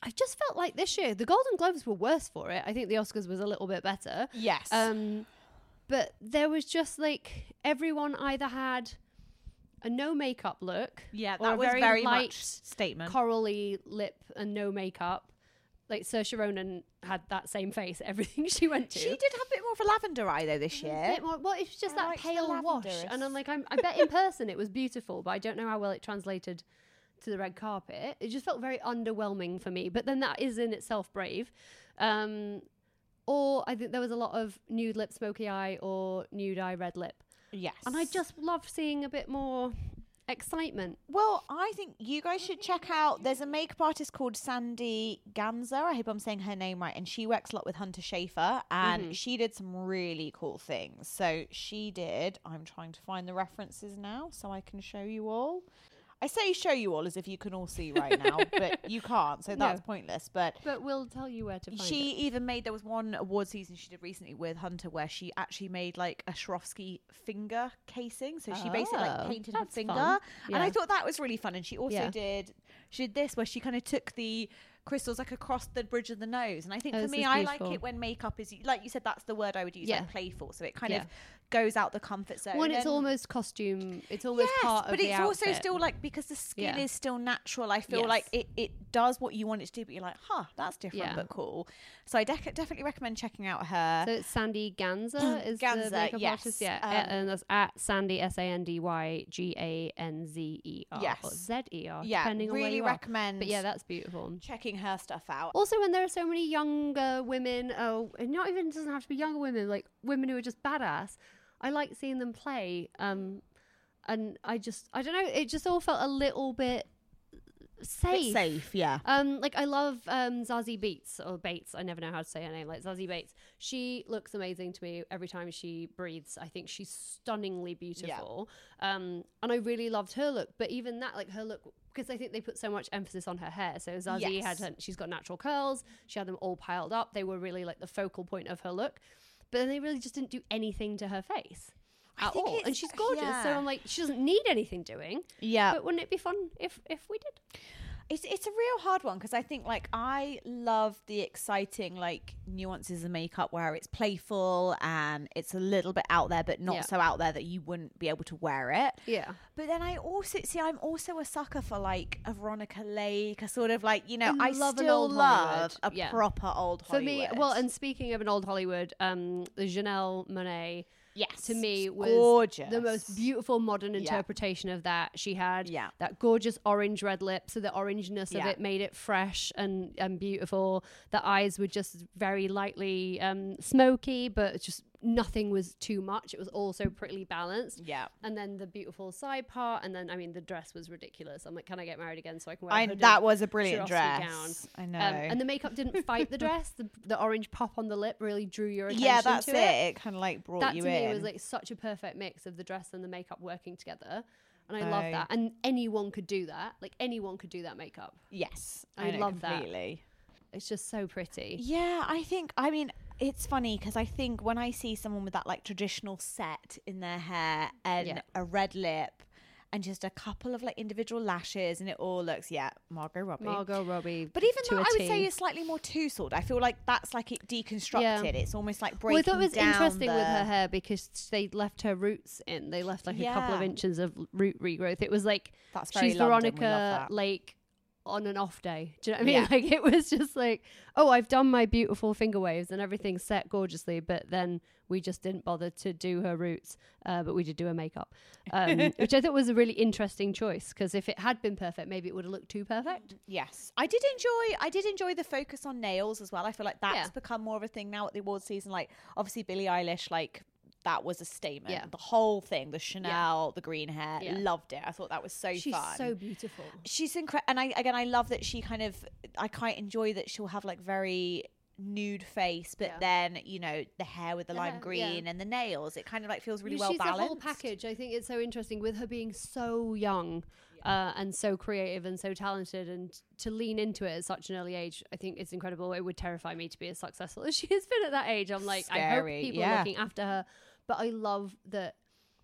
S4: I just felt like this year the Golden Globes were worse for it. I think the Oscars was a little bit better.
S3: Yes.
S4: Um, but there was just like everyone either had a no makeup look,
S3: Yeah,
S4: or
S3: that
S4: a
S3: was
S4: very,
S3: very
S4: light
S3: much statement.
S4: corally lip and no makeup. Like Saoirse Ronan had that same face at everything she went to.
S3: She did have a bit more of a lavender eye though this year.
S4: Bit more, well, it's just
S3: I
S4: that
S3: liked the
S4: pale wash,
S3: lavenders.
S4: and I'm like, I'm, I bet in person it was beautiful, but I don't know how well it translated to the red carpet. It just felt very underwhelming for me. But then that is in itself brave. Um, or I think there was a lot of nude lip, smoky eye, or nude eye, red lip,
S3: Yes.
S4: and I just love seeing a bit more excitement.
S3: Well, I think you guys should check out. There's a makeup artist called Sandy Ganzer. I hope I'm saying her name right. And she works a lot with Hunter Schafer. And
S4: Mm-hmm.
S3: she did some really cool things. So she did. I'm trying to find the references now so I can show you all. I say show you all as if you can all see right now, but you can't. So that's
S4: No.
S3: pointless. But
S4: But we'll tell you where to find
S3: she
S4: it.
S3: even made, there was one award season she did recently with Hunter where she actually made like a Swarovski finger casing. So she basically like
S4: Oh,
S3: painted her
S4: that's
S3: finger.
S4: fun.
S3: And I
S4: Yeah.
S3: thought that was really fun. And she also
S4: Yeah.
S3: did, she did this where she kind of took the crystals like across the bridge of the nose. And I think
S4: Oh,
S3: for
S4: this
S3: me,
S4: is
S3: I like
S4: beautiful.
S3: it when makeup is, like you said, that's the word I would use,
S4: Yeah.
S3: like playful. So it kind
S4: Yeah.
S3: of goes out the comfort zone.
S4: When it's
S3: And-
S4: almost costume, it's almost
S3: yes,
S4: part
S3: but
S4: of the
S3: it's also
S4: outfit.
S3: still like, because the skin
S4: Yeah.
S3: is still natural, I feel
S4: Yes.
S3: like it, it does what you want it to do, but you're like, huh, that's different
S4: Yeah.
S3: but cool. So I dec- definitely recommend checking out her.
S4: So it's Sandy Ganzer is
S3: Ganzer,
S4: the makeup
S3: yes.
S4: artist, yeah,
S3: Um,
S4: a- and that's at Sandy S A N D Y G A N Z E R
S3: Yes.
S4: or Z E R,
S3: yeah,
S4: depending on where
S3: really
S4: you
S3: recommend
S4: are. But yeah, that's beautiful.
S3: checking her stuff out.
S4: Also, when there are so many younger women, oh, and not even doesn't have to be younger women, like women who are just badass. I like seeing them play, um, and I just, I don't know, it just all felt a little bit safe.
S3: Bit safe, yeah.
S4: Um, like I love um Zazie Beetz or Bates. I never know how to say her name. Like Zazie Bates. She looks amazing to me every time she breathes. I think she's stunningly beautiful. Um, and I really loved her look. But even that, like her look, because I think they put so much emphasis on her hair. So Zazie
S3: Yes.
S4: had her, she's got natural curls. She had them all piled up. They were really like the focal point of her look. But then they really just didn't do anything to her face
S3: I
S4: at
S3: think
S4: all. And
S3: it's-
S4: she's gorgeous. So
S3: yeah.
S4: I'm like, she doesn't need anything doing.
S3: Yeah.
S4: But wouldn't it be fun if if we did?
S3: It's it's a real hard one because I think like I love the exciting like nuances of makeup where it's playful and it's a little bit out there but not
S4: Yeah.
S3: so out there that you wouldn't be able to wear it.
S4: Yeah.
S3: But then I also see I'm also a sucker for like a Veronica Lake, a sort of like, you know,
S4: I
S3: I,
S4: love an
S3: still
S4: old
S3: love
S4: Hollywood.
S3: a
S4: Yeah.
S3: proper old
S4: For
S3: Hollywood.
S4: me, well, and speaking of an old Hollywood, um, the Janelle Monáe,
S3: yes,
S4: to me was
S3: gorgeous.
S4: the most beautiful modern
S3: Yeah.
S4: interpretation of that. She had
S3: Yeah.
S4: that gorgeous orange red lip, so the orangeness of
S3: Yeah.
S4: it made it fresh and, and beautiful. The eyes were just very lightly um, smoky, but just nothing was too much. It was also prettily balanced.
S3: Yeah.
S4: And then the beautiful side part, and then I mean the dress was ridiculous. I'm like, can I get married again so I can wear?
S3: I,
S4: a hooded
S3: that was a brilliant
S4: Swarovski
S3: dress. I know.
S4: Um, and the makeup didn't fight the dress. The, the orange pop on the lip really drew your attention
S3: yeah, that's
S4: to
S3: it.
S4: it.
S3: It kind of like brought
S4: That
S3: you
S4: to me
S3: in.
S4: was like such a perfect mix of the dress and the makeup working together. And I love
S3: I-
S4: that. And anyone could do that. Like anyone could do that makeup.
S3: yes,
S4: I
S3: know
S4: love that.
S3: completely.
S4: It's just so pretty.
S3: Yeah, I think, I mean, it's funny because I think when I see someone with that like traditional set in their hair and
S4: Yeah.
S3: a red lip and just a couple of like individual lashes and it all looks, yeah, Margot Robbie.
S4: Margot Robbie.
S3: But even
S4: to
S3: though
S4: a
S3: I would say
S4: T.
S3: it's slightly more two-souled, I feel like that's like it deconstructed.
S4: Yeah.
S3: It's almost like
S4: Well, I
S3: breaking
S4: thought it was
S3: down
S4: interesting
S3: the...
S4: with her hair because they left her roots in. They left like a couple of
S3: Yeah.
S4: inches of root regrowth. It was like
S3: That's very
S4: she's
S3: London, we love
S4: Veronica
S3: that.
S4: Lake on an off day. Do you know what I mean?
S3: Yeah.
S4: Like it was just like, oh, I've done my beautiful finger waves and everything's set gorgeously, but then we just didn't bother to do her roots, uh, but we did do her makeup, um, which I thought was a really interesting choice because if it had been perfect, maybe it would have looked too perfect.
S3: Yes, I did enjoy. I did enjoy the focus on nails as well. I feel like that's
S4: Yeah.
S3: become more of a thing now at the awards season. Like obviously Billie Eilish, like that was a statement.
S4: Yeah.
S3: The whole thing, the Chanel, the green hair,
S4: Yeah.
S3: loved it. I thought that was so
S4: She's
S3: fun.
S4: so beautiful.
S3: She's incredible, and I again I love that she kind of. I quite enjoy that she'll have like very nude face, but
S4: Yeah.
S3: then you know the hair with the,
S4: The
S3: lime
S4: hair,
S3: green
S4: yeah.
S3: and the nails. It kind of like feels really
S4: She's
S3: well
S4: the
S3: balanced.
S4: whole package. I think it's so interesting with her being so young uh, and so creative and so talented, and to lean into it at such an early age. I think it's incredible. It would terrify me to be as successful as she has been at that age. I'm like, I hope
S3: Scary,
S4: people
S3: yeah.
S4: are looking after her, but I love that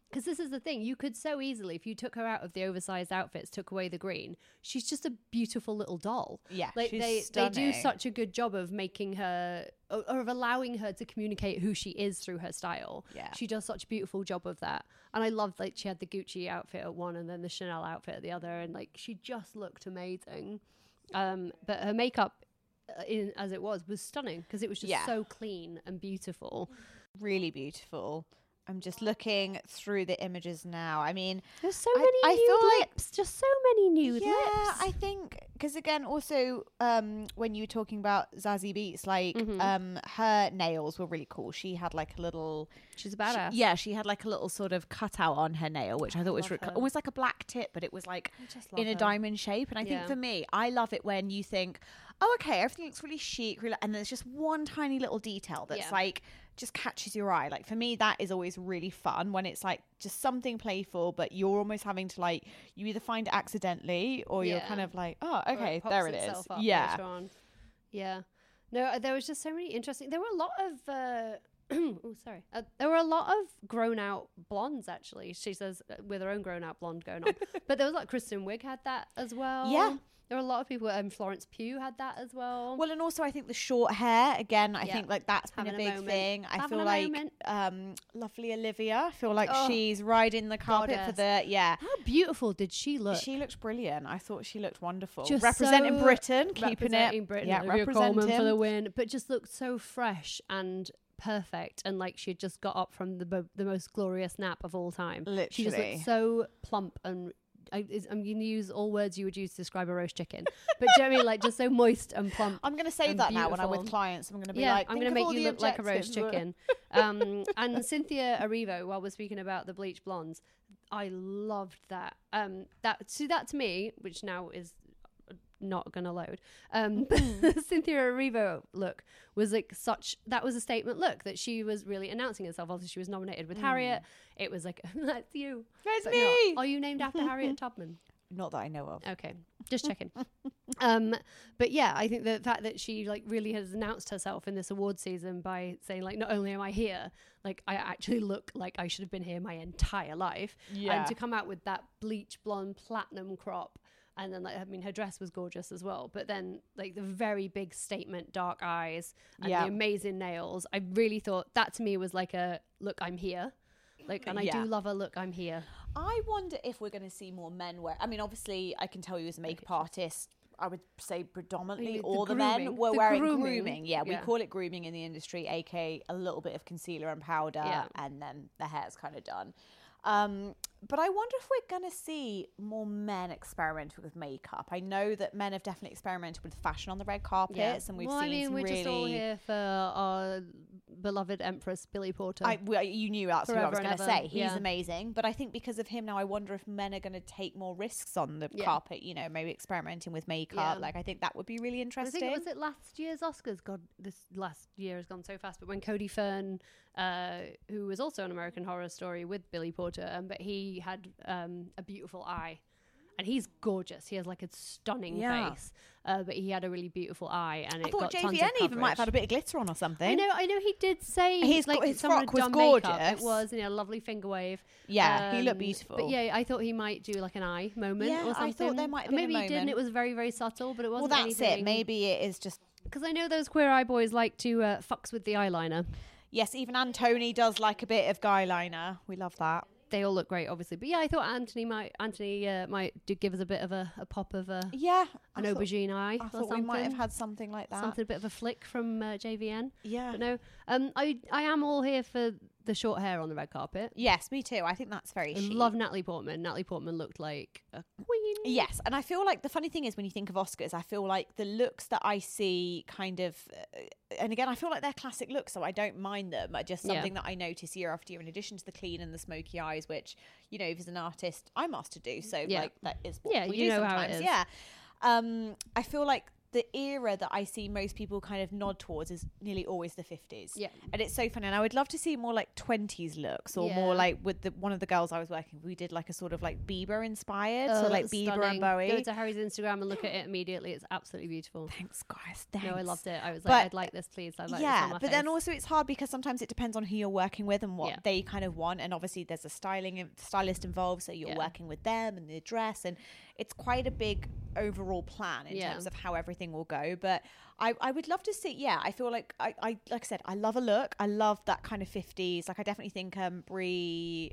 S4: because this is the thing, you could so easily, if you took her out of the oversized outfits, took away the green, she's just a beautiful little doll.
S3: Yeah,
S4: like
S3: she's
S4: they
S3: stunning.
S4: they do such a good job of making her, or, or of allowing her to communicate who she is through her style.
S3: Yeah,
S4: she does such a beautiful job of that. And I loved, like, she had the Gucci outfit at one and then the Chanel outfit at the other, and like she just looked amazing. Um, but her makeup, uh, in as it was, was stunning because it was just
S3: Yeah.
S4: so clean and beautiful.
S3: Really beautiful. I'm just looking through the images now. I mean,
S4: There's so
S3: I-
S4: many
S3: I
S4: nude
S3: feel like-
S4: lips, just so many nude
S3: yeah,
S4: lips.
S3: I think because again, also um, when you were talking about Zazie Beetz, like
S4: Mhm.
S3: um, her nails were really cool. She had like a little,
S4: She's a badass.
S3: she- yeah, she had like a little sort of cutout on her nail, which I thought was
S4: love
S3: really cool.
S4: her.
S3: Almost like a black tip, but it was like
S4: I just love
S3: in a
S4: her.
S3: diamond shape. And I
S4: Yeah.
S3: think for me, I love it when you think, oh, okay, everything looks really chic, really, and there's just one tiny little detail that's
S4: Yeah.
S3: like just catches your eye. Like for me, that is always really fun when it's like just something playful, but you're almost having to like, you either find it accidentally or you're
S4: Yeah.
S3: kind of like, oh,
S4: Or
S3: okay,
S4: pops
S3: there it is.
S4: itself up
S3: Yeah.
S4: later on. Yeah. No, uh, there was just so many interesting. There were a lot of. Uh, oh, sorry. Uh, there were a lot of grown out blondes, actually. She says uh, with her own grown out blonde going on. But there was like Kristen Wiig had that as well.
S3: Yeah.
S4: There were a lot of people. Um, Florence Pugh had that as well.
S3: Well, and also I think the short hair, again, I
S4: Yeah.
S3: think like that's been
S4: Having
S3: a
S4: a
S3: big
S4: moment.
S3: thing. I
S4: Having
S3: feel
S4: a
S3: like
S4: moment.
S3: um, lovely Olivia, I feel like
S4: Oh,
S3: she's riding the carpet for
S4: goddess.
S3: the, yeah.
S4: How beautiful did she look?
S3: She looked brilliant. I thought she looked wonderful.
S4: Just
S3: representing
S4: so-
S3: Britain, keeping
S4: representing
S3: it.
S4: Britain.
S3: Yeah,
S4: Olivia
S3: representing.
S4: Colman for the win, but just looked so fresh and perfect, and like she had just got up from the bo- the most glorious nap of all time. She just
S3: Literally.
S4: looked so plump and. I, is, I'm going to use all words you would use to describe a roast chicken, but do you know what I mean? Like just so moist and plump.
S3: I'm going to save
S4: and
S3: that now when I'm with
S4: beautiful.
S3: clients. I'm going to be
S4: yeah,
S3: like,
S4: I'm
S3: think
S4: going
S3: of
S4: to make
S3: all
S4: you
S3: the
S4: look like a roast
S3: objectives.
S4: chicken. um, and Cynthia Erivo, while we're speaking about the bleach blondes, I loved that. Um, that see that to me, which now is not gonna load. Um, Cynthia Erivo look was like such. That was a statement look that she was really announcing herself. Obviously, she was nominated with Harriet. It was like that's you.
S3: That's
S4: But
S3: me.
S4: no. Are you named after Harriet Tubman?
S3: Not that I know of.
S4: Okay, just checking. um, but yeah, I think the fact that she like really has announced herself in this award season by saying like, not only am I here, like I actually look like I should have been here my entire life.
S3: Yeah.
S4: And to come out with that bleach blonde platinum crop. And then, like, I mean, her dress was gorgeous as well. But then, like, the very big statement, dark eyes, and
S3: Yeah.
S4: the amazing nails. I really thought that to me was like a look, I'm here. Like, and I
S3: Yeah.
S4: do love a look, I'm here.
S3: I wonder if we're going to see more men wear. I mean, obviously, I can tell you as a makeup artist, I would say predominantly
S4: mean, the
S3: all the,
S4: grooming.
S3: men were
S4: The
S3: wearing
S4: grooming.
S3: grooming. Yeah, we
S4: Yeah.
S3: call it grooming in the industry, aka a little bit of concealer and powder,
S4: Yeah.
S3: and then the hair's kind of done. Um, but I wonder if we're going to see more men experimenting with makeup. I know that men have definitely experimented with fashion on the red carpets, and we've
S4: well,
S3: seen
S4: I mean,
S3: some
S4: we're
S3: really.
S4: just all here for our beloved Empress Billy Porter.
S3: I, well, you knew that's who I
S4: Forever
S3: was
S4: and
S3: going to
S4: ever,
S3: say. He's
S4: yeah.
S3: amazing. But I think because of him now, I wonder if men are going to take more risks on the
S4: Yeah.
S3: carpet, you know, maybe experimenting with makeup.
S4: Yeah.
S3: Like, I think that would be really
S4: I
S3: interesting.
S4: think it was it last year's Oscars. God, this last year has gone so fast. But when Cody Fern, uh, who was also an American Horror Story with Billy Porter, um, but he had um, a beautiful eye, and he's gorgeous. He has like a stunning
S3: Yeah.
S4: face, uh, but he had a really beautiful eye, and
S3: I
S4: it
S3: thought
S4: got
S3: J
S4: tons
S3: V
S4: of
S3: N even might have
S4: coverage.
S3: had a bit of glitter on or something.
S4: I know, I know. He did say
S3: His
S4: like
S3: go- his
S4: someone
S3: frock
S4: had
S3: was
S4: done makeup.
S3: gorgeous.
S4: It was, you know, a lovely finger wave.
S3: Yeah, he looked
S4: Um,
S3: beautiful.
S4: But yeah, I thought he might do like an eye moment
S3: Yeah,
S4: or
S3: I
S4: something.
S3: thought there might have
S4: Or
S3: been a
S4: maybe he did, and
S3: moment.
S4: it was very, very subtle. But it
S3: well,
S4: wasn't
S3: that's
S4: anything.
S3: it. Maybe it is just.
S4: Because I know those queer eye boys like to uh, fucks with the eyeliner.
S3: Yes, even Antony does like a bit of guy liner. We love that.
S4: They all look great, obviously. But yeah, I thought Anthony might Anthony uh, might do give us a bit of a, a pop of a
S3: Yeah,
S4: an
S3: I thought,
S4: aubergine eye
S3: I
S4: or
S3: thought
S4: something.
S3: we might have had something like that.
S4: something a bit of a flick from uh, J V N.
S3: Yeah.
S4: But no, um, I I am all here for the short hair on the red carpet.
S3: Yes, me too. I think that's very
S4: I
S3: chic.
S4: love Natalie Portman. Natalie Portman looked like a queen.
S3: Yes, and I feel like the funny thing is when you think of Oscars, I feel like the looks that I see kind of, uh, and again, I feel like they're classic looks, so I don't mind them. Are just
S4: Yeah.
S3: something that I notice year after year, in addition to the clean and the smoky eyes, which, you know, if as an artist, I'm asked to do. So
S4: Yeah.
S3: like that is what
S4: Yeah,
S3: we
S4: you
S3: do
S4: know how it
S3: sometimes.
S4: is.
S3: Yeah. Um, I feel like the era that I see most people kind of nod towards is nearly always the fifties.
S4: Yeah.
S3: And it's so funny. And I would love to see more like twenties looks or
S4: Yeah.
S3: more like with the one of the girls I was working with, we did like a sort of like Bieber inspired.
S4: Oh,
S3: so like
S4: that's
S3: Bieber
S4: stunning.
S3: and Bowie.
S4: Go to Harry's Instagram and look at it immediately. It's absolutely beautiful.
S3: Thanks, guys. Thanks.
S4: No, I loved it. I was
S3: But-
S4: like, I'd like this, please. I'd like this on
S3: yeah,
S4: my
S3: but
S4: face.
S3: then also it's hard because sometimes it depends on who you're working with and what
S4: Yeah.
S3: they kind of want, and obviously there's a styling stylist involved, so you're
S4: Yeah.
S3: working with them and the dress, and it's quite a big overall plan in
S4: Yeah.
S3: terms of how everything will go. But I, I would love to see. Yeah, I feel like I, I like I said, I love a look. I love that kind of fifties. Like I definitely think um Brie.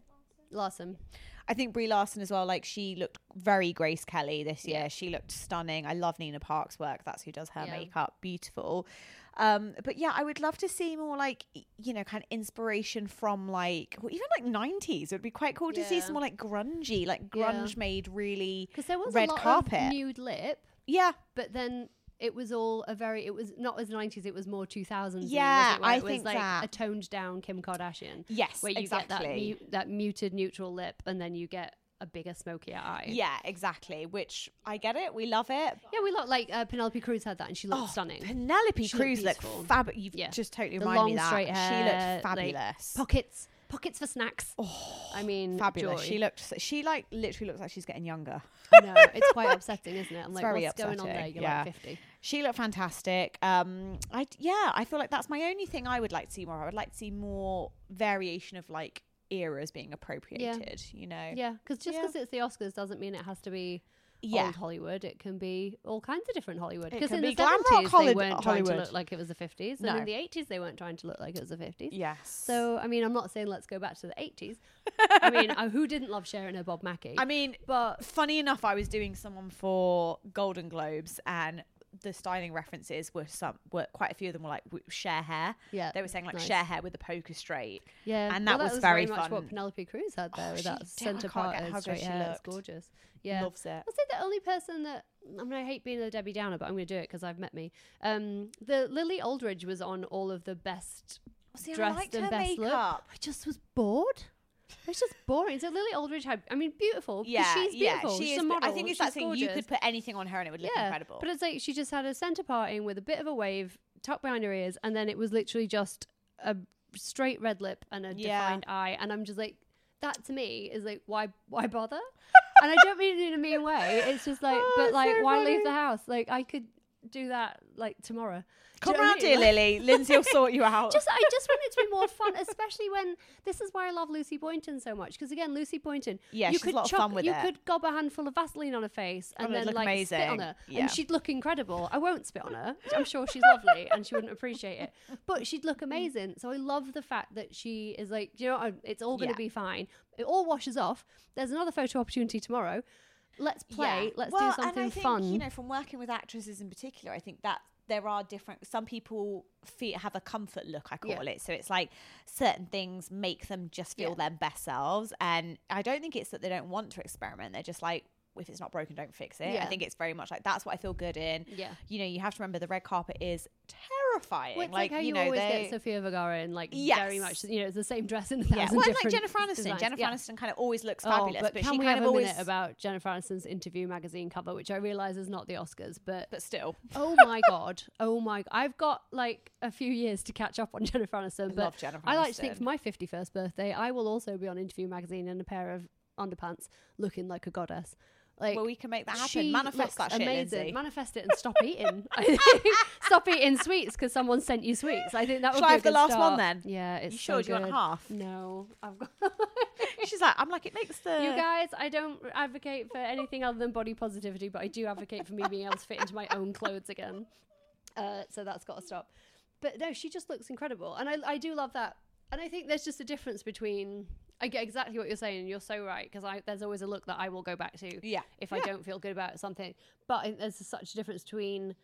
S4: Larson.
S3: I think Brie Larson as well. Like she looked very Grace Kelly this year.
S4: Yeah.
S3: She looked stunning. I love Nina Park's work. That's who does her
S4: Yeah.
S3: makeup. Beautiful. Um, but yeah, I would love to see more like, y- you know, kind of inspiration from like, well, even like nineties. It would be quite cool to see
S4: Yeah.
S3: some more like grungy, like
S4: Yeah.
S3: grunge made really
S4: Because there was
S3: red
S4: a lot
S3: carpet.
S4: of nude lip,
S3: yeah.
S4: but then it was all a very, it was not as nineties, it was more two thousands.
S3: Yeah,
S4: wasn't it, where
S3: I
S4: it was
S3: think
S4: like
S3: that.
S4: a toned down Kim Kardashian.
S3: Yes,
S4: Where you
S3: exactly.
S4: get that, mu- that muted neutral lip and then you get a bigger, smokier eye.
S3: Yeah, exactly. Which I get it. We love it.
S4: Yeah, we look like uh, Penelope Cruz had that and she looked
S3: Oh,
S4: stunning.
S3: Penelope
S4: She looked
S3: Cruz looked
S4: beautiful.
S3: fab. You've
S4: Yeah.
S3: just totally
S4: The
S3: reminded
S4: long
S3: me that
S4: straight
S3: she
S4: hair,
S3: looked
S4: like,
S3: fabulous.
S4: Pockets, pockets for snacks.
S3: Oh,
S4: I mean,
S3: fabulous.
S4: joy.
S3: She looked. She like literally looks like she's getting younger.
S4: No, it's quite upsetting, isn't it? I'm
S3: It's
S4: like,
S3: very
S4: what's going on there?
S3: upsetting,
S4: You're
S3: yeah.
S4: like fifty.
S3: She looked fantastic. Um, I yeah, I feel like that's my only thing I would like to see more. I would like to see more variation of like eras being appropriated. You know.
S4: Yeah, because just
S3: Yeah.
S4: because it's the Oscars doesn't mean it has to be
S3: Yeah.
S4: old Hollywood. It can be all kinds of different Hollywood.
S3: It
S4: Because
S3: can
S4: in
S3: be
S4: the
S3: glam rock
S4: seventies,
S3: Holly-
S4: they weren't trying to
S3: Hollywood.
S4: look like it was the fifties.
S3: No.
S4: And in the eighties, they weren't trying to look like it was the fifties.
S3: Yes.
S4: So, I mean, I'm not saying let's go back to the eighties. I mean, uh, who didn't love Sharon or Bob Mackie?
S3: I mean,
S4: but
S3: funny enough, I was doing someone for Golden Globes, and the styling references were some were quite a few of them were like w- Cher hair.
S4: Yeah,
S3: They were saying like
S4: nice.
S3: Cher hair with the poker straight.
S4: yeah,
S3: and that
S4: well,
S3: was
S4: very,
S3: very
S4: much
S3: fun.
S4: what Penelope Cruz had there
S3: Oh,
S4: with
S3: she
S4: that
S3: did. I
S4: centre
S3: can't
S4: part
S3: get how
S4: and
S3: good
S4: straight
S3: she
S4: hair. It's
S3: looked.
S4: gorgeous. Yeah,
S3: Loves it.
S4: Was it the only person that? I mean, I hate being a Debbie Downer, but I'm going to do it because I've met me. Um, the Lily Aldridge was on all of the best
S3: See, I
S4: dressed
S3: liked
S4: and
S3: her
S4: best look.
S3: makeup.
S4: I just was bored. It was just boring. So Lily Aldridge had, I mean, beautiful. 'cause
S3: Yeah,
S4: she's
S3: yeah,
S4: beautiful.
S3: she
S4: she's
S3: is.
S4: a
S3: but
S4: model.
S3: I think it's
S4: she's
S3: that thing you
S4: gorgeous.
S3: could put anything on her and it would look
S4: yeah,
S3: incredible.
S4: but it's like she just had a centre parting with a bit of a wave tucked behind her ears, and then it was literally just a straight red lip and a
S3: Yeah.
S4: defined eye, and I'm just like, that to me is like, why, why bother? And I don't mean it in a mean way. It's just like,
S3: Oh,
S4: but
S3: it's
S4: like,
S3: so
S4: why
S3: funny.
S4: leave the house? Like, I could do that like tomorrow. Do
S3: Come
S4: you know
S3: round
S4: what I
S3: here,
S4: mean?
S3: Lily. Lindsay will sort you out.
S4: Just, I just want it to be more fun, especially when this is why I love Lucy Boynton so much. Because again, Lucy Boynton,
S3: Yeah,
S4: you
S3: she's a
S4: could
S3: lot of
S4: chuck,
S3: fun with
S4: you
S3: it.
S4: could gob a handful of Vaseline on her face and
S3: And it'd
S4: then
S3: look
S4: like spit on
S3: amazing.
S4: her,
S3: Yeah.
S4: and she'd look incredible. I won't spit on her. I'm sure she's lovely, and she wouldn't appreciate it, but she'd look amazing. So I love the fact that she is like, you know, what, it's all going to
S3: Yeah.
S4: be fine. It all washes off. There's another photo opportunity tomorrow. Let's play.
S3: Yeah.
S4: Let's
S3: Well,
S4: do something
S3: and I think,
S4: fun.
S3: You know, from working with actresses in particular, I think that there are different. Some people feel, have a comfort look, I call
S4: Yeah.
S3: it. So it's like certain things make them just feel
S4: Yeah.
S3: their best selves, and I don't think it's that they don't want to experiment. They're just like, if it's not broken, don't fix it.
S4: Yeah.
S3: I think it's very much like that's what I feel good in.
S4: Yeah.
S3: You know, you have to remember the red carpet is terrifying.
S4: Well, it's like, how you,
S3: know,
S4: always
S3: they,
S4: get Sofia Vergara in like
S3: Yes.
S4: very much, you know, it's the same dress in a
S3: yeah.
S4: thousand
S3: Well, and like
S4: different
S3: Jennifer Aniston.
S4: designs.
S3: Jennifer
S4: Yeah.
S3: Aniston kind of always looks
S4: Oh,
S3: fabulous,
S4: but,
S3: but,
S4: can
S3: she
S4: we
S3: kind
S4: have
S3: of
S4: a
S3: always.
S4: minute about Jennifer Aniston's Interview magazine cover, which I realise is not the Oscars, but
S3: But still,
S4: oh my god, oh my, I've got like a few years to catch up on Jennifer Aniston.
S3: I
S4: But
S3: love Jennifer
S4: I like to think
S3: Aniston.
S4: for my fifty-first birthday, I will also be on Interview magazine in a pair of underpants, looking like a goddess. Like,
S3: well, we can make that happen.
S4: she
S3: Manifest
S4: looks
S3: that shit,
S4: amazing.
S3: Lindsay.
S4: Manifest it and stop eating. I think. Stop eating sweets because someone sent you sweets. I think that would
S3: Shall
S4: be
S3: I
S4: a
S3: have the
S4: good
S3: last
S4: start.
S3: one then?
S4: Yeah, it's
S3: You
S4: so
S3: sure? Do you want
S4: good.
S3: half?
S4: No, I've got.
S3: She's like, I'm like, it makes the.
S4: You guys, I don't advocate for anything other than body positivity, but I do advocate for me being able to fit into my own clothes again. Uh, so that's got to stop. But no, she just looks incredible, and I, I do love that. And I think there's just a difference between. I get exactly what you're saying, and you're so right, because I there's always a look that I will go back to
S3: Yeah.
S4: if I
S3: Yeah.
S4: don't feel good about something. But I, there's such a difference between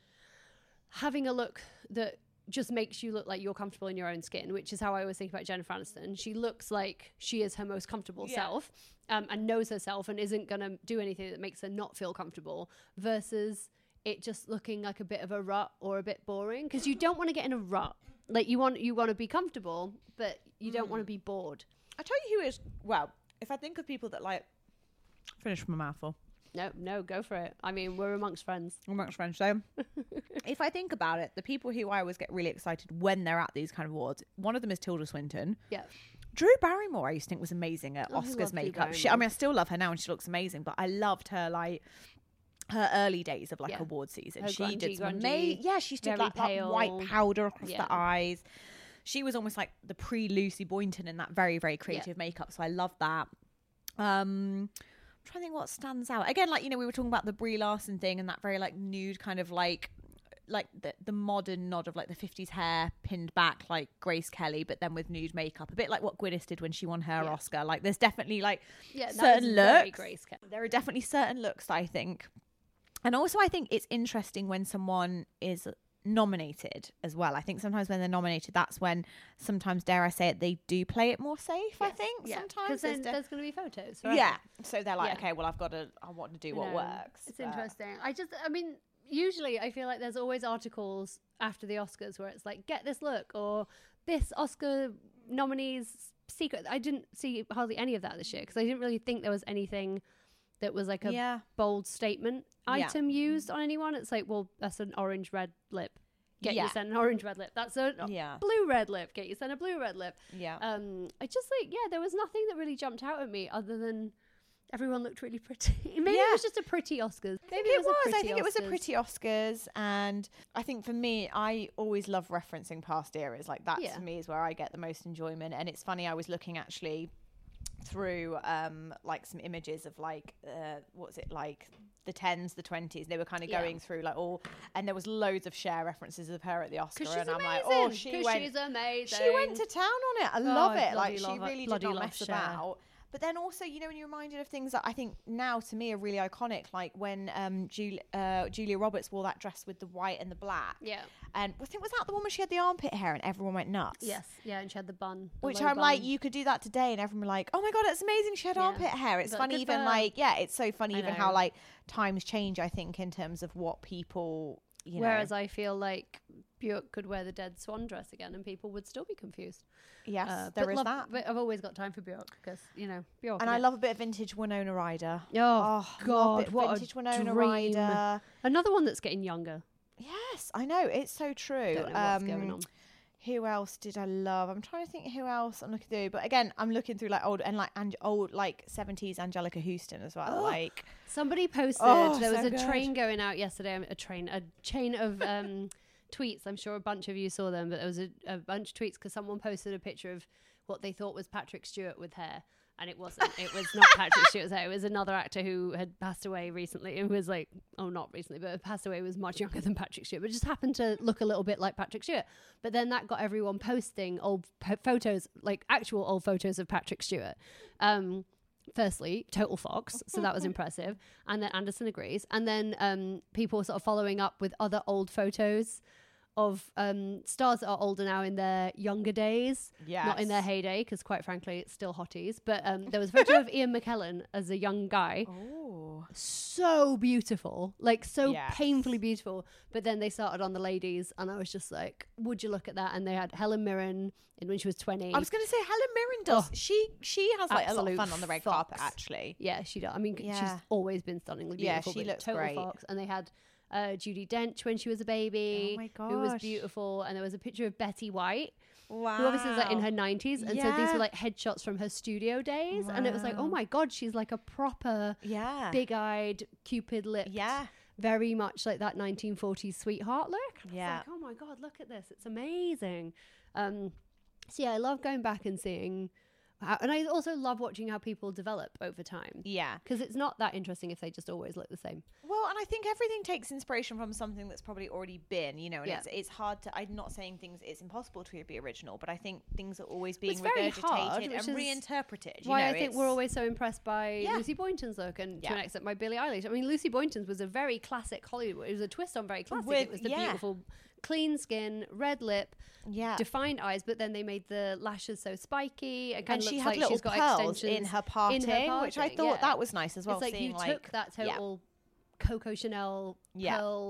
S4: having a look that just makes you look like you're comfortable in your own skin, which is how I always think about Jennifer Aniston. She looks like she is her most comfortable
S3: Yeah.
S4: self, um, and knows herself and isn't going to do anything that makes her not feel comfortable, versus it just looking like a bit of a rut or a bit boring, because you don't want to get in a rut. Like you want you want to be comfortable, but you don't want to be bored.
S3: I tell you who is, well, if I think of people that like, finish from a mouthful.
S4: No, no, go for it. I mean, we're amongst friends.
S3: Amongst friends. So if I think about it, the people who I always get really excited when they're at these kind of awards, one of them is Tilda Swinton.
S4: Yeah.
S3: Drew Barrymore, I used to think was amazing at
S4: Oh, I
S3: Oscars
S4: love Drew
S3: makeup. She, I mean, I still love her now and she looks amazing, but I loved her, like, her early days of, like,
S4: Yeah.
S3: award season.
S4: Her
S3: she
S4: grungy,
S3: did some
S4: grungy,
S3: amazing... Yeah, she did,
S4: very
S3: like, that
S4: pale.
S3: white powder across
S4: Yeah.
S3: the eyes. She was almost like the pre-Lucy Boynton in that very, very creative makeup, so I love that. Um... I'm trying to think what stands out. Again, like, you know, we were talking about the Brie Larson thing and that very, like, nude kind of, like, like the, the modern nod of, like, the fifties hair pinned back, like Grace Kelly, but then with nude makeup. A bit like what Gwyneth did when she won her
S4: Yeah.
S3: Oscar. Like, there's definitely, like,
S4: Yeah, that
S3: certain
S4: was very
S3: looks.
S4: Grace Kelly.
S3: There are definitely certain looks that I think. And also, I think it's interesting when someone is nominated as well. I think sometimes when they're nominated, that's when sometimes, dare I say it, they do play it more safe. I
S4: Yes,
S3: think
S4: yeah.
S3: sometimes
S4: Because then
S3: There's de-
S4: there's going to be photos. Right?
S3: yeah. So they're like,
S4: Yeah.
S3: okay, well, I've got to, I want to do
S4: I
S3: what
S4: know.
S3: works.
S4: It's
S3: but-
S4: interesting. I just, I mean, usually I feel like there's always articles after the Oscars where it's like, get this look or this Oscar nominee's secret. I didn't see hardly any of that this year because I didn't really think there was anything that was like a
S3: Yeah.
S4: bold statement
S3: Yeah.
S4: item used on anyone. It's like, well, that's an orange red lip. Get
S3: Yeah.
S4: you sent an orange red lip. That's a
S3: Yeah.
S4: blue red lip. Get you sent a blue red lip.
S3: Yeah.
S4: Um, I just like, yeah, there was nothing that really jumped out at me other than everyone looked really pretty. Maybe
S3: Yeah.
S4: it was just a pretty Oscars.
S3: I think
S4: Maybe
S3: it
S4: was. a
S3: was. I
S4: pretty
S3: think it was a
S4: Oscars.
S3: pretty Oscars, and I think for me, I always love referencing past eras. Like that
S4: Yeah.
S3: for me is where I get the most enjoyment. And it's funny, I was looking actually through um like some images of like uh what's it like the tens, the twenties. They were kind of
S4: Yeah.
S3: going through like all, and there was loads of Cher references of her at the Oscar,
S4: Because she's
S3: and I'm
S4: amazing.
S3: like, oh, she
S4: 'Cause
S3: went.
S4: she's amazing.
S3: She went to town on it. I love
S4: I
S3: it. Like
S4: bloody
S3: she
S4: love it.
S3: really did
S4: Bloody
S3: not
S4: love
S3: mess
S4: Cher.
S3: about. But then also, you know, when you're reminded of things that I think now to me are really iconic, like when um, Julia, uh, Julia Roberts wore that dress with the white and the black.
S4: Yeah.
S3: And I think was that the one when she had the armpit hair and everyone went nuts?
S4: Yes. Yeah, and she had the bun. the
S3: Which
S4: low
S3: I'm like,
S4: bun.
S3: you could do that today and everyone would be like, oh my God, it's amazing. She had
S4: Yeah.
S3: armpit hair. It's
S4: But
S3: funny
S4: good for
S3: even
S4: her.
S3: like, yeah, it's so funny
S4: I
S3: even
S4: know.
S3: how like times change, I think, in terms of what people, you
S4: Whereas
S3: know.
S4: I feel like Björk could wear the dead swan dress again and people would still be confused.
S3: yes,
S4: Uh,
S3: there
S4: but
S3: is
S4: love-
S3: that.
S4: But I've always got time for Björk because, you know, Björk.
S3: And I love a bit of vintage Winona Ryder.
S4: Oh,
S3: love
S4: God,
S3: it.
S4: what a
S3: vintage Winona
S4: dream.
S3: Ryder.
S4: Another one that's getting younger.
S3: Yes, I know. It's so true.
S4: Don't know what's
S3: Um,
S4: going on.
S3: Who else did I love? I'm trying to think who else I'm looking through. But again, I'm looking through like old and like and old like seventies Angelica Houston as well.
S4: Oh,
S3: Like
S4: Somebody posted,
S3: Oh,
S4: there was
S3: so
S4: a
S3: good.
S4: train going out yesterday, a train, a chain of um, tweets. I'm sure a bunch of you saw them, but there was a, a bunch of tweets because someone posted a picture of what they thought was Patrick Stewart with hair. And it wasn't. It was not Patrick Stewart's hair. It was another actor who had passed away recently. It was like, oh, not recently, but had passed away was much younger than Patrick Stewart, but just happened to look a little bit like Patrick Stewart. But then that got everyone posting old po- photos, like actual old photos of Patrick Stewart. Um, firstly, total fox, so that was impressive. And then Anderson agrees. And then um, people were sort of following up with other old photos of um, stars that are older now in their younger days, not in their
S3: Yes.
S4: heyday, because quite frankly, it's still hotties. But um, there was a photo of Ian McKellen as a young guy.
S3: oh,
S4: So beautiful, like so
S3: Yes.
S4: painfully beautiful. But then they started on the ladies, and I was just like, would you look at that? And they had Helen Mirren in when she was twenty.
S3: I was going to say Helen Mirren does.
S4: Oh,
S3: she she has like a lot of
S4: absolute
S3: fun on the red
S4: fox.
S3: carpet actually.
S4: Yeah, she does. I mean, she's
S3: Yeah.
S4: always been stunningly
S3: Yeah,
S4: beautiful.
S3: she
S4: but
S3: looks
S4: total
S3: great.
S4: fox. And they had uh, Judi Dench when she was a baby,
S3: Oh my
S4: who was
S3: gosh.
S4: beautiful. And there was a picture of Betty White,
S3: Wow.
S4: who obviously is like in her nineties. And so these
S3: Yeah.
S4: were like headshots from her studio days. And it was like, oh
S3: Wow.
S4: my God, she's like a proper
S3: yeah
S4: big-eyed, cupid lipped.
S3: yeah
S4: Very much like that nineteen forties sweetheart look. I was
S3: Yeah.
S4: like, oh my God, look at this. It's amazing. Um, so yeah, I love going back and seeing how, and I also love watching how people develop over time.
S3: yeah.
S4: Because it's not that interesting if they just always look the same.
S3: Well, and I think everything takes inspiration from something that's probably already been, you know, and
S4: Yeah.
S3: it's it's hard to. I'm not saying things. It's impossible to be original, but I think things are always being
S4: It's very
S3: regurgitated
S4: hard,
S3: and
S4: which is
S3: reinterpreted. You
S4: Why
S3: know,
S4: I think we're
S3: it's-
S4: always so impressed by
S3: Yeah.
S4: Lucy Boynton's look and to
S3: Yeah.
S4: an extent by Billie Eilish. I mean, Lucy Boynton's was a very classic Hollywood. It was a twist on very classic.
S3: With-
S4: it was the
S3: yeah.
S4: beautiful clean skin, red lip,
S3: yeah.
S4: defined eyes, but then they made the lashes so spiky. It kind
S3: And
S4: of
S3: she
S4: looks
S3: had
S4: like
S3: little
S4: she's got
S3: pearls
S4: extensions
S3: in her parting, which I
S4: parting,
S3: thought
S4: yeah.
S3: that was nice as well.
S4: It's like
S3: seeing
S4: you
S3: like
S4: took that
S3: yeah.
S4: total Coco Chanel
S3: Yeah.
S4: pearl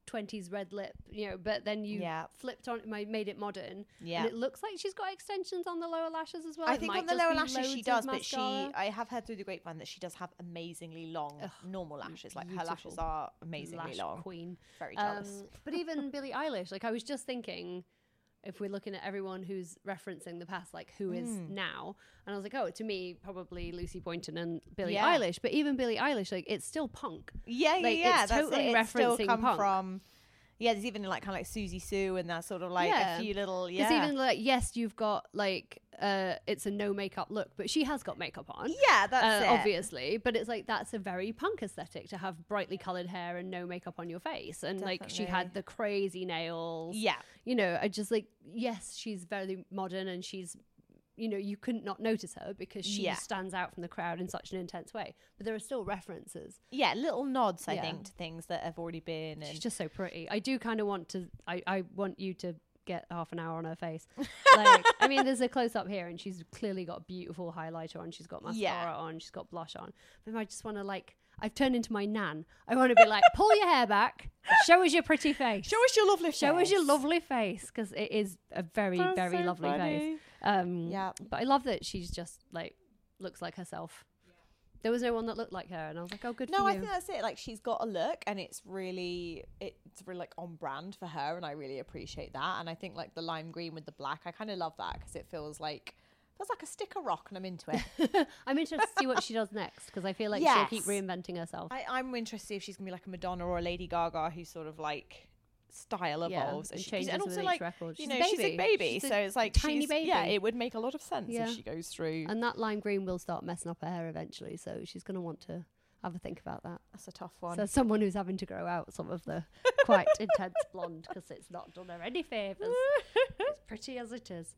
S4: twenties red lip, you know, but then you
S3: Yeah.
S4: flipped on, made it modern.
S3: Yeah.
S4: And it looks like she's got extensions on the lower lashes as well.
S3: I
S4: It
S3: think
S4: might
S3: on the
S4: just
S3: lower
S4: be
S3: lashes she
S4: loads
S3: does,
S4: of
S3: but she,
S4: mascara.
S3: I have heard through the grapevine that she does have amazingly long
S4: Ugh,
S3: normal lashes. Like her
S4: beautiful.
S3: lashes are amazingly
S4: Lash
S3: long.
S4: queen.
S3: Very jealous.
S4: Um, but even Billie Eilish, like I was just thinking, if we're looking at everyone who's referencing the past, like who is
S3: Mm.
S4: now, and I was like, oh, to me, probably Lucy Boynton and Billie
S3: Yeah.
S4: Eilish. But even Billie Eilish, like it's still punk.
S3: Yeah, yeah,
S4: Like,
S3: yeah.
S4: it's
S3: that's
S4: totally
S3: it. It's still
S4: referencing
S3: come
S4: punk.
S3: from. Yeah, there's even like kind of like Susie Sue and that sort of like
S4: Yeah.
S3: a few little.
S4: Because
S3: Yeah,
S4: even like, yes, you've got like, uh, it's a no makeup look, but she has got makeup on.
S3: yeah, that's
S4: uh,
S3: it.
S4: obviously, but it's like that's a very punk aesthetic to have brightly colored hair and no makeup on your face, and like she had
S3: Definitely.
S4: the crazy nails.
S3: Yeah,
S4: You know, I just like, yes, she's very modern and she's, you know, you couldn't not notice her because she
S3: Yeah.
S4: stands out from the crowd in such an intense way. But there are still references.
S3: yeah, little nods. I
S4: Yeah.
S3: think to things that have already been. And
S4: She's just so pretty. I do kind of want to, I, I want you to get half an hour on her face. Like, I mean, there's a close up here and she's clearly got a beautiful highlighter on. She's got mascara
S3: Yeah.
S4: on. She's got blush on. But I just want to like, I've turned into my nan. I want to be like, pull your hair back. Show us your pretty face.
S3: show us your lovely face.
S4: Show us your lovely face, because it is a very,
S3: That's
S4: very
S3: so
S4: lovely face.
S3: funny.
S4: Um,
S3: Yeah.
S4: But I love that she's just like looks like herself. There was no one that looked like her, and I was like, oh, good
S3: No,
S4: for
S3: I
S4: you.
S3: think that's it. Like she's got a look, and it's really, it's really like on brand for her, and I really appreciate that. And I think like the lime green with the black, I kind of love that because it feels like feels like a sticker rock, and I'm into it.
S4: I'm interested to see what she does next, because I feel like
S3: Yes.
S4: she'll keep reinventing herself.
S3: I, I'm interested to see if she's gonna be like a Madonna or a Lady Gaga, who sort of like style
S4: Yeah,
S3: evolves
S4: and
S3: she-
S4: changes
S3: and
S4: with
S3: also
S4: each
S3: like
S4: record.
S3: you
S4: She's
S3: know
S4: a
S3: she's a
S4: baby.
S3: baby,
S4: She's a
S3: so it's like
S4: tiny
S3: she's,
S4: baby.
S3: Yeah, it would make a lot of sense
S4: Yeah.
S3: if she goes through.
S4: And that lime green will start messing up her hair eventually, so she's going to want to have a think about that.
S3: That's a tough one.
S4: So as someone who's having to grow out some of the quite intense blonde, because it's not done her any favours. It's pretty as it is.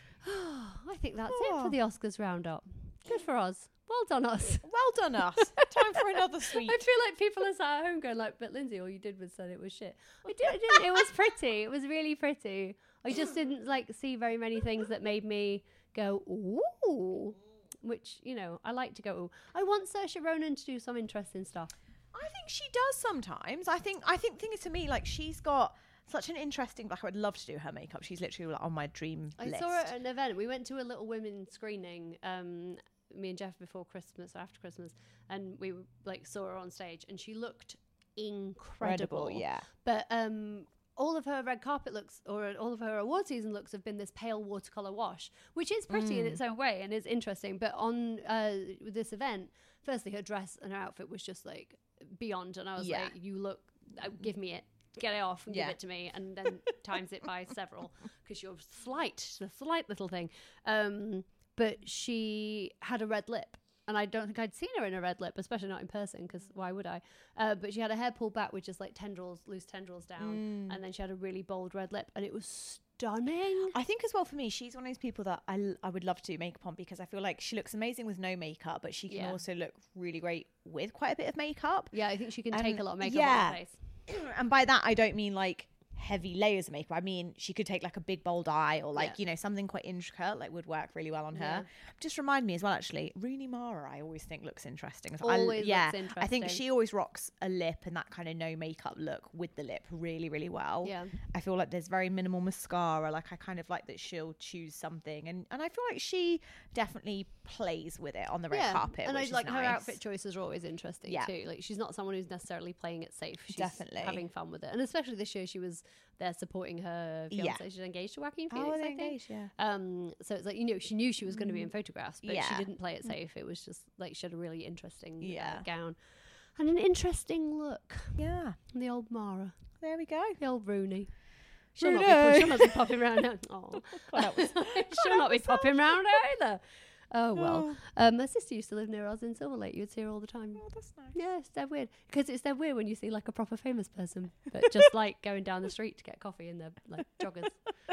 S4: I think that's it for the Oscars roundup. Good for us. Well done us.
S3: Well done, us. Time for another sweet.
S4: I feel like people are sat at home going like, but Lindsay, all you did was said it was shit. I did, I did. It was pretty. It was really pretty. I just didn't like see very many things that made me go, ooh, which, you know, I like to go, ooh. I want Saoirse Ronan to do some interesting stuff.
S3: I think she does sometimes. I think I think thing is to me like she's got such an interesting like I would love to do her makeup. She's literally like, on my dream
S4: I
S3: list.
S4: saw her at an event. We went to a Little Women screening, um, me and Jeff before Christmas or after Christmas, and we like saw her on stage, and she looked incredible.
S3: Incredible, yeah.
S4: But um, all of her red carpet looks, or all of her award season looks, have been this pale watercolor wash, which is pretty in its own way and is interesting. But on uh, with this event, firstly, her dress and her outfit was just like beyond, and I was
S3: Yeah.
S4: like, "You look, uh, give me it." Get it off and
S3: Yeah.
S4: give it to me, and then times it by several, because you're slight, the slight little thing. Um, but she had a red lip, and I don't think I'd seen her in a red lip, especially not in person, because why would I? Uh, but she had her hair pulled back with just like tendrils, loose tendrils down, and then she had a really bold red lip, and it was stunning.
S3: I think as well for me, she's one of those people that I, l- I would love to do makeup on because I feel like she looks amazing with no makeup, but she can
S4: Yeah.
S3: also look really great with quite a bit of makeup.
S4: Yeah, I think she can
S3: Um,
S4: take a lot of makeup
S3: yeah.
S4: on her face.
S3: And by that, I don't mean like heavy layers of makeup. I mean, she could take like a big bold eye or like,
S4: Yeah.
S3: you know, something quite intricate, like would work really well on
S4: Yeah.
S3: her. Just remind me as well, actually, Rooney Mara, I always think looks interesting. as well. I-
S4: Always
S3: yeah,
S4: looks
S3: I think
S4: interesting.
S3: she always rocks a lip and that kind of no makeup look with the lip really, really well.
S4: Yeah.
S3: I feel like there's very minimal mascara. Like I kind of like that she'll choose something. And, and I feel like she definitely plays with it on the red carpet,
S4: and
S3: which
S4: I
S3: is
S4: like her
S3: nice.
S4: outfit choices are always interesting
S3: Yeah.
S4: too. Like she's not someone who's necessarily playing it safe. She's
S3: Definitely.
S4: having fun with it, and especially this year she was there supporting her fiance.
S3: Yeah.
S4: She's engaged to Joaquin
S3: Oh,
S4: Phoenix.
S3: they're
S4: I think.
S3: engaged, yeah.
S4: Um, so it's like, you know, she knew she was going to be in photographs, but she
S3: Yeah.
S4: didn't play it safe. It was just like she had a really interesting uh,
S3: Yeah.
S4: gown and an interesting look.
S3: Yeah.
S4: The old Mara,
S3: There we go.
S4: the old Rooney. She'll not,
S3: Rooney.
S4: be, she'll not be popping around now. Oh,
S3: that was-
S4: she'll not be popping round either. Oh well. Um, my sister used to live near us in Silver Lake. You'd see her all the time.
S3: Oh, that's nice.
S4: Yeah, it's dead weird. Because it's dead weird when you see like a proper famous person, but just like going down the street to get coffee in their like joggers.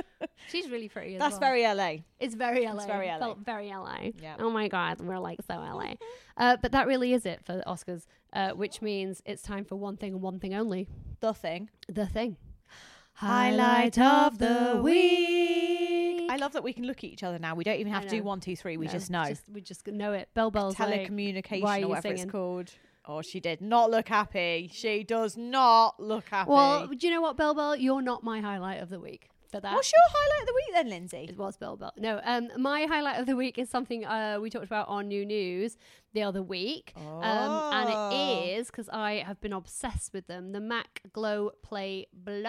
S4: She's really pretty as
S3: That's
S4: well.
S3: very L A.
S4: It's very L A.
S3: It's very
S4: It
S3: L A.
S4: Felt very L A.
S3: Yeah.
S4: Oh my God, we're like so L A. uh, but that really is it for the Oscars, uh, which means it's time for one thing and one thing only.
S3: The thing.
S4: The thing.
S3: Highlight of the week. I love that we can look at each other now. We don't even have
S4: I
S3: to do
S4: know.
S3: one, two, three. We
S4: No,
S3: just know.
S4: Just, we just know it. Bell bells. like,
S3: Telecommunication
S4: why are
S3: or
S4: you
S3: whatever
S4: singing?
S3: it's called. Oh, she did not look happy. She does not look happy.
S4: Well, do you know what, Belle Belle? You're not my highlight of the week. For that.
S3: What's your highlight of the week then, Lindsay?
S4: It was Belle Belle. No, um, my highlight of the week is something uh, we talked about on New News the other week.
S3: Oh.
S4: Um, and it is, because I have been obsessed with them, the MAC Glow Play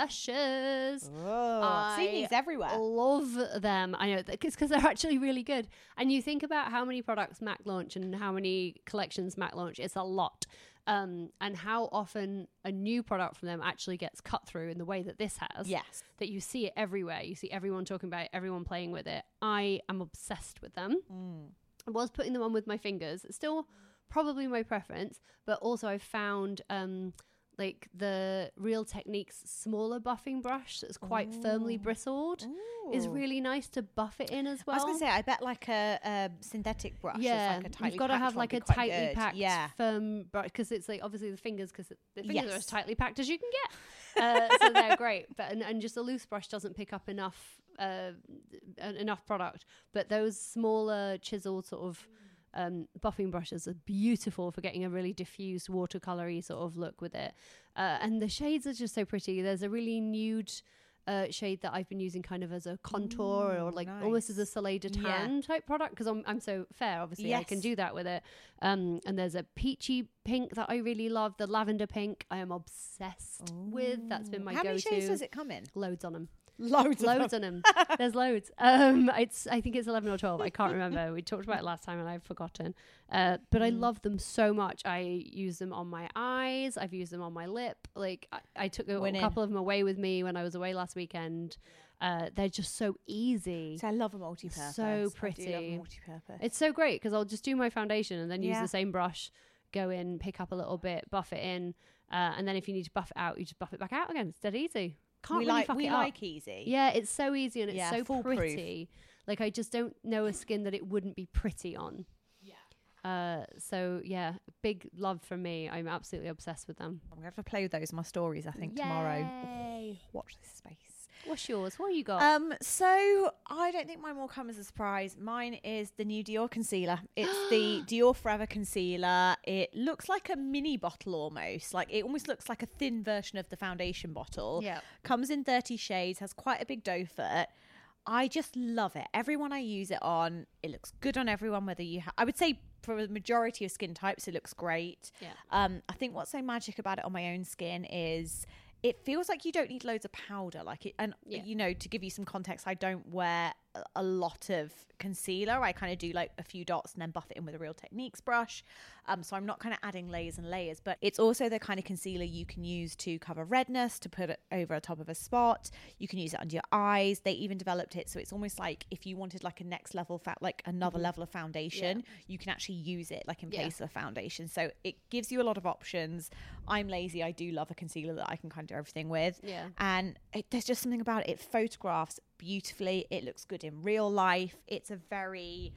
S4: Blushes.
S3: Oh.
S4: I
S3: See these everywhere.
S4: love them. I know, because they're actually really good. And you think about how many products MAC launch and how many collections MAC launch, it's a lot. Um, and how often a new product from them actually gets cut through in the way that this has.
S3: Yes.
S4: That you see it everywhere. You see everyone talking about it, everyone playing with it. I am obsessed with them.
S3: Mm.
S4: I was putting them on with my fingers. It's still probably my preference, but also I found um, like the Real Techniques smaller buffing brush that's quite Ooh. firmly bristled Ooh. is really nice to buff it in as well.
S3: I was going to say, I bet like a, a synthetic brush
S4: yeah,
S3: is like a tightly
S4: you've got to have like a tightly
S3: good.
S4: packed
S3: yeah.
S4: firm brush, because it's like obviously the fingers, because the fingers
S3: Yes.
S4: are as tightly packed as you can get. Uh, so they're great, but and, and just a loose brush doesn't pick up enough uh, enough product. But those smaller chiseled sort of um, buffing brushes are beautiful for getting a really diffused watercolory sort of look with it. Uh, and the shades are just so pretty. There's a really nude uh, shade that I've been using kind of as a contour
S3: Ooh,
S4: or like
S3: nice.
S4: almost as a Soleil de Tan
S3: Yeah.
S4: type product, because I'm, I'm so fair, obviously.
S3: Yes.
S4: I can do that with it. Um, and there's a peachy pink that I really love. The lavender pink I am obsessed Ooh. with. That's been my
S3: How
S4: go-to.
S3: many shades does it come in?
S4: Loads on them.
S3: Loads,
S4: loads on them. There's loads. Um, it's I think it's eleven or twelve. I can't remember. We talked about it last time and I've forgotten. Uh, but mm. I love them so much. I use them on my eyes. I've used them on my lip. Like I, I took a, a couple of them away with me when I was away last weekend. Uh, they're just so easy.
S3: So I love a multi-purpose.
S4: So pretty.
S3: I do love a multi-purpose.
S4: It's so great because I'll just do my foundation and then use
S3: yeah.
S4: the same brush, go in, pick up a little bit, buff it in, uh, and then if you need to buff it out, you just buff it back out again. It's dead easy. Can't
S3: we
S4: really
S3: like
S4: fuck
S3: we
S4: it
S3: like
S4: up.
S3: easy.
S4: Yeah, it's so easy and it's
S3: yeah,
S4: so
S3: foolproof.
S4: pretty. Like I just don't know a skin that it wouldn't be pretty on. Yeah. Uh, so yeah, big love from me. I'm absolutely obsessed with them.
S3: I'm gonna have to play with those in my stories. I think
S4: Yay.
S3: tomorrow. Oh, watch this space.
S4: What's yours? What you got?
S3: Um, so I don't think mine will come as a surprise. Mine is the new Dior concealer. It's the Dior Forever concealer. It looks like a mini bottle almost. Like it almost looks like a thin version of the foundation bottle.
S4: Yeah.
S3: Comes in thirty shades, has quite a big doe foot. I just love it. Everyone I use it on, it looks good on everyone, whether you ha- I would say for the majority of skin types, it looks great.
S4: Yeah.
S3: Um, I think what's so magic about it on my own skin is it feels like you don't need loads of powder. Like it, and
S4: yeah.
S3: you know, to give you some context, I don't wear a, a lot of concealer. I kind of do like a few dots and then buff it in with a Real Techniques brush. Um, so I'm not kind of adding layers and layers, but it's also the kind of concealer you can use to cover redness, to put it over the top of a spot. You can use it under your eyes. They even developed it so it's almost like if you wanted like a next level, fa- like another mm-hmm. level of foundation, yeah. you can actually use it like in yeah. place of a foundation. So it gives you a lot of options. I'm lazy. I do love a concealer that I can kind of do everything with.
S4: Yeah.
S3: And it, there's just something about it. It photographs beautifully. It looks good in real life. It's a very...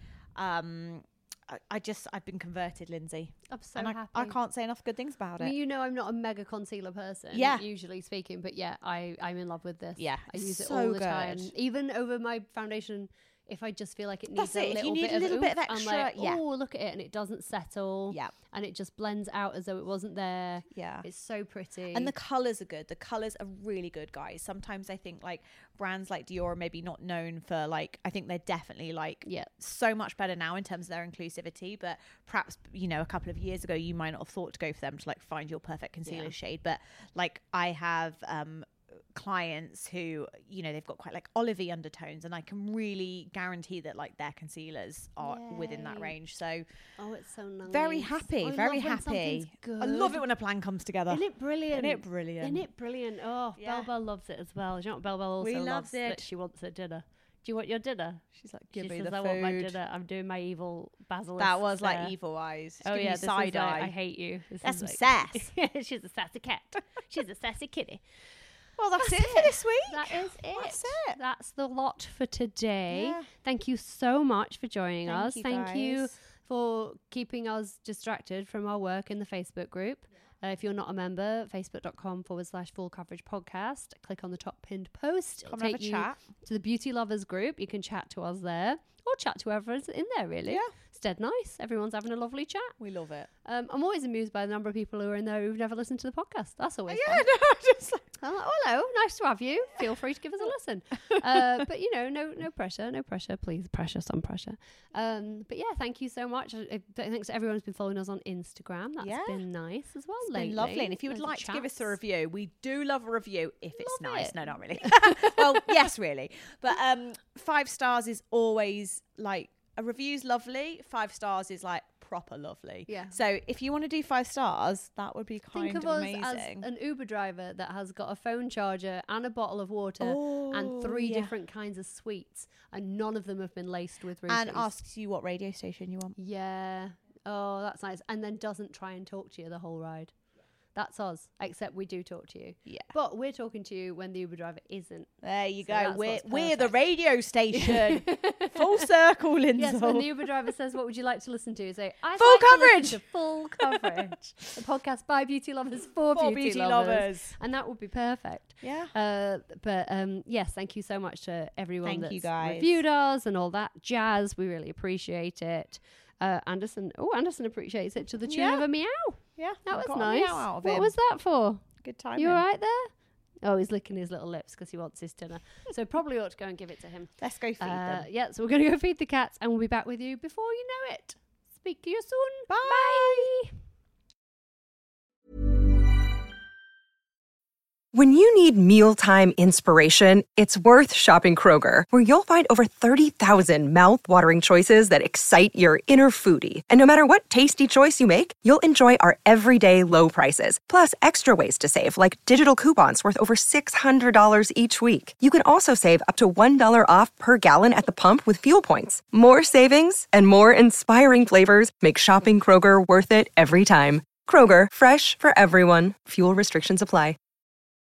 S3: Um, I, I just, I've been converted, Lindsay.
S4: I'm so
S3: and I,
S4: happy.
S3: I can't say enough good things about
S4: I mean,
S3: it.
S4: you know, I'm not a mega concealer person,
S3: yeah.
S4: usually speaking, but yeah, I, I'm in love with this.
S3: Yeah.
S4: I use it
S3: so
S4: all the
S3: good.
S4: time. Even over my foundation, if I just feel like it needs
S3: That's
S4: a
S3: it.
S4: little,
S3: if you need
S4: bit,
S3: a little
S4: of
S3: bit of
S4: oomph,
S3: extra,
S4: I'm like,
S3: yeah.
S4: oh, look at it, and it doesn't settle.
S3: Yeah.
S4: And it just blends out as though it wasn't there.
S3: Yeah.
S4: It's so pretty.
S3: And the colours are good. The colours are really good, guys. Sometimes I think like brands like Dior are maybe not known for like, I think they're definitely like
S4: yeah.
S3: so much better now in terms of their inclusivity. But perhaps, you know, a couple of years ago, you might not have thought to go for them to like find your perfect concealer
S4: yeah.
S3: shade. But like I have, um, clients who, you know, they've got quite like olivey undertones, and I can really guarantee that like their concealers are Yay. within that range. So
S4: oh, it's so nice.
S3: Very happy,
S4: I
S3: very
S4: love when
S3: happy.
S4: good.
S3: I love it when a plan comes together.
S4: Isn't it brilliant?
S3: Isn't it brilliant?
S4: Isn't it brilliant? Oh,
S3: Yeah.
S4: Belle Belle loves it as well. Do you know what Belle Belle also
S3: We
S4: loves?
S3: loves it.
S4: That she wants her dinner. Do you want your dinner?
S3: She's like, give
S4: she
S3: me
S4: says,
S3: the
S4: I
S3: food.
S4: want my dinner. I'm doing my evil basilisk.
S3: That was like
S4: there.
S3: evil eyes. She's
S4: Oh
S3: giving
S4: yeah,
S3: you
S4: this
S3: side
S4: is like,
S3: eye.
S4: I hate you. This
S3: That's
S4: is
S3: some
S4: like,
S3: sass.
S4: Yeah, she's a sassy cat. She's a sassy kitty.
S3: Well, that's,
S4: That's
S3: it, for this week.
S4: That is it.
S3: That's it.
S4: That's the lot for today.
S3: Yeah.
S4: Thank you so much for joining
S3: Thank
S4: us.
S3: you,
S4: Thank you
S3: guys.
S4: for keeping us distracted from our work in the Facebook group. Uh, if you're not a member, facebook.com forward slash full coverage podcast. Click on the top pinned post. It'll
S3: Come and have
S4: take
S3: a
S4: you
S3: chat.
S4: to the beauty lovers group. You can chat to us there. Or or chat to whoever's in there, really.
S3: Yeah.
S4: It's dead nice. Everyone's having a lovely chat.
S3: We love it.
S4: Um, I'm always amused by the number of people who are in there who've never listened to the podcast. That's always
S3: Yeah,
S4: fun.
S3: no, just like,
S4: I'm like, oh, hello, nice to have you. Feel free to give us a listen. Uh, but, you know, no no pressure, no pressure. Please, pressure, some pressure. Um, but, yeah, thank you so much. I, I think everyone's been following us on Instagram. That's
S3: Yeah.
S4: been nice as well
S3: it's
S4: lately.
S3: been lovely. And if you would
S4: Loads of
S3: like to give us a
S4: chats.
S3: review, we do love a review if it's
S4: Love
S3: nice.
S4: it.
S3: No, not really. Well, yes, really. But um, five stars is always like, a review's lovely. Five stars is like proper lovely.
S4: Yeah.
S3: So if you want to do five stars, that would be kind
S4: Think of,
S3: of
S4: us
S3: amazing.
S4: as an Uber driver that has got a phone charger and a bottle of water
S3: Oh,
S4: and three
S3: yeah.
S4: different kinds of sweets, and none of them have been laced with roofies.
S3: And asks you what radio station you want.
S4: Yeah. Oh, that's nice. And then doesn't try and talk to you the whole ride. That's us, except we do talk to you.
S3: Yeah.
S4: But we're talking to you when the Uber driver isn't.
S3: There you
S4: So
S3: go.
S4: that's
S3: We're
S4: what's
S3: we're the
S4: perfect.
S3: radio station. Full circle, Lindsay.
S4: Yes, when the Uber driver says, what would you like to listen to? Say, I'd
S3: Full
S4: like to
S3: coverage.
S4: listen to full coverage. The podcast by beauty lovers for,
S3: For
S4: beauty,
S3: beauty
S4: lovers.
S3: lovers.
S4: And that would be perfect.
S3: Yeah.
S4: Uh, but um, yes, thank you so much to everyone
S3: Thank
S4: that's
S3: you, guys.
S4: reviewed us and all that jazz. We really appreciate it. Uh, Anderson, oh, Anderson appreciates it to the tune
S3: Yeah.
S4: of a meow.
S3: Yeah.
S4: That
S3: I
S4: was
S3: got a
S4: nice.
S3: meow out of
S4: What
S3: him.
S4: was that for?
S3: Good time.
S4: You all right there? Oh, he's licking his little lips because he wants his dinner. So probably ought to go and give it to him.
S3: Let's go feed
S4: Uh,
S3: them.
S4: yeah, so we're going to go feed the cats and we'll be back with you before you know it. Speak to you soon.
S3: Bye.
S4: Bye.
S8: When you need mealtime inspiration, it's worth shopping Kroger, where you'll find over thirty thousand mouthwatering choices that excite your inner foodie. And no matter what tasty choice you make, you'll enjoy our everyday low prices, plus extra ways to save, like digital coupons worth over six hundred dollars each week. You can also save up to one dollar off per gallon at the pump with fuel points. More savings and more inspiring flavors make shopping Kroger worth it every time. Kroger, fresh for everyone. Fuel restrictions apply.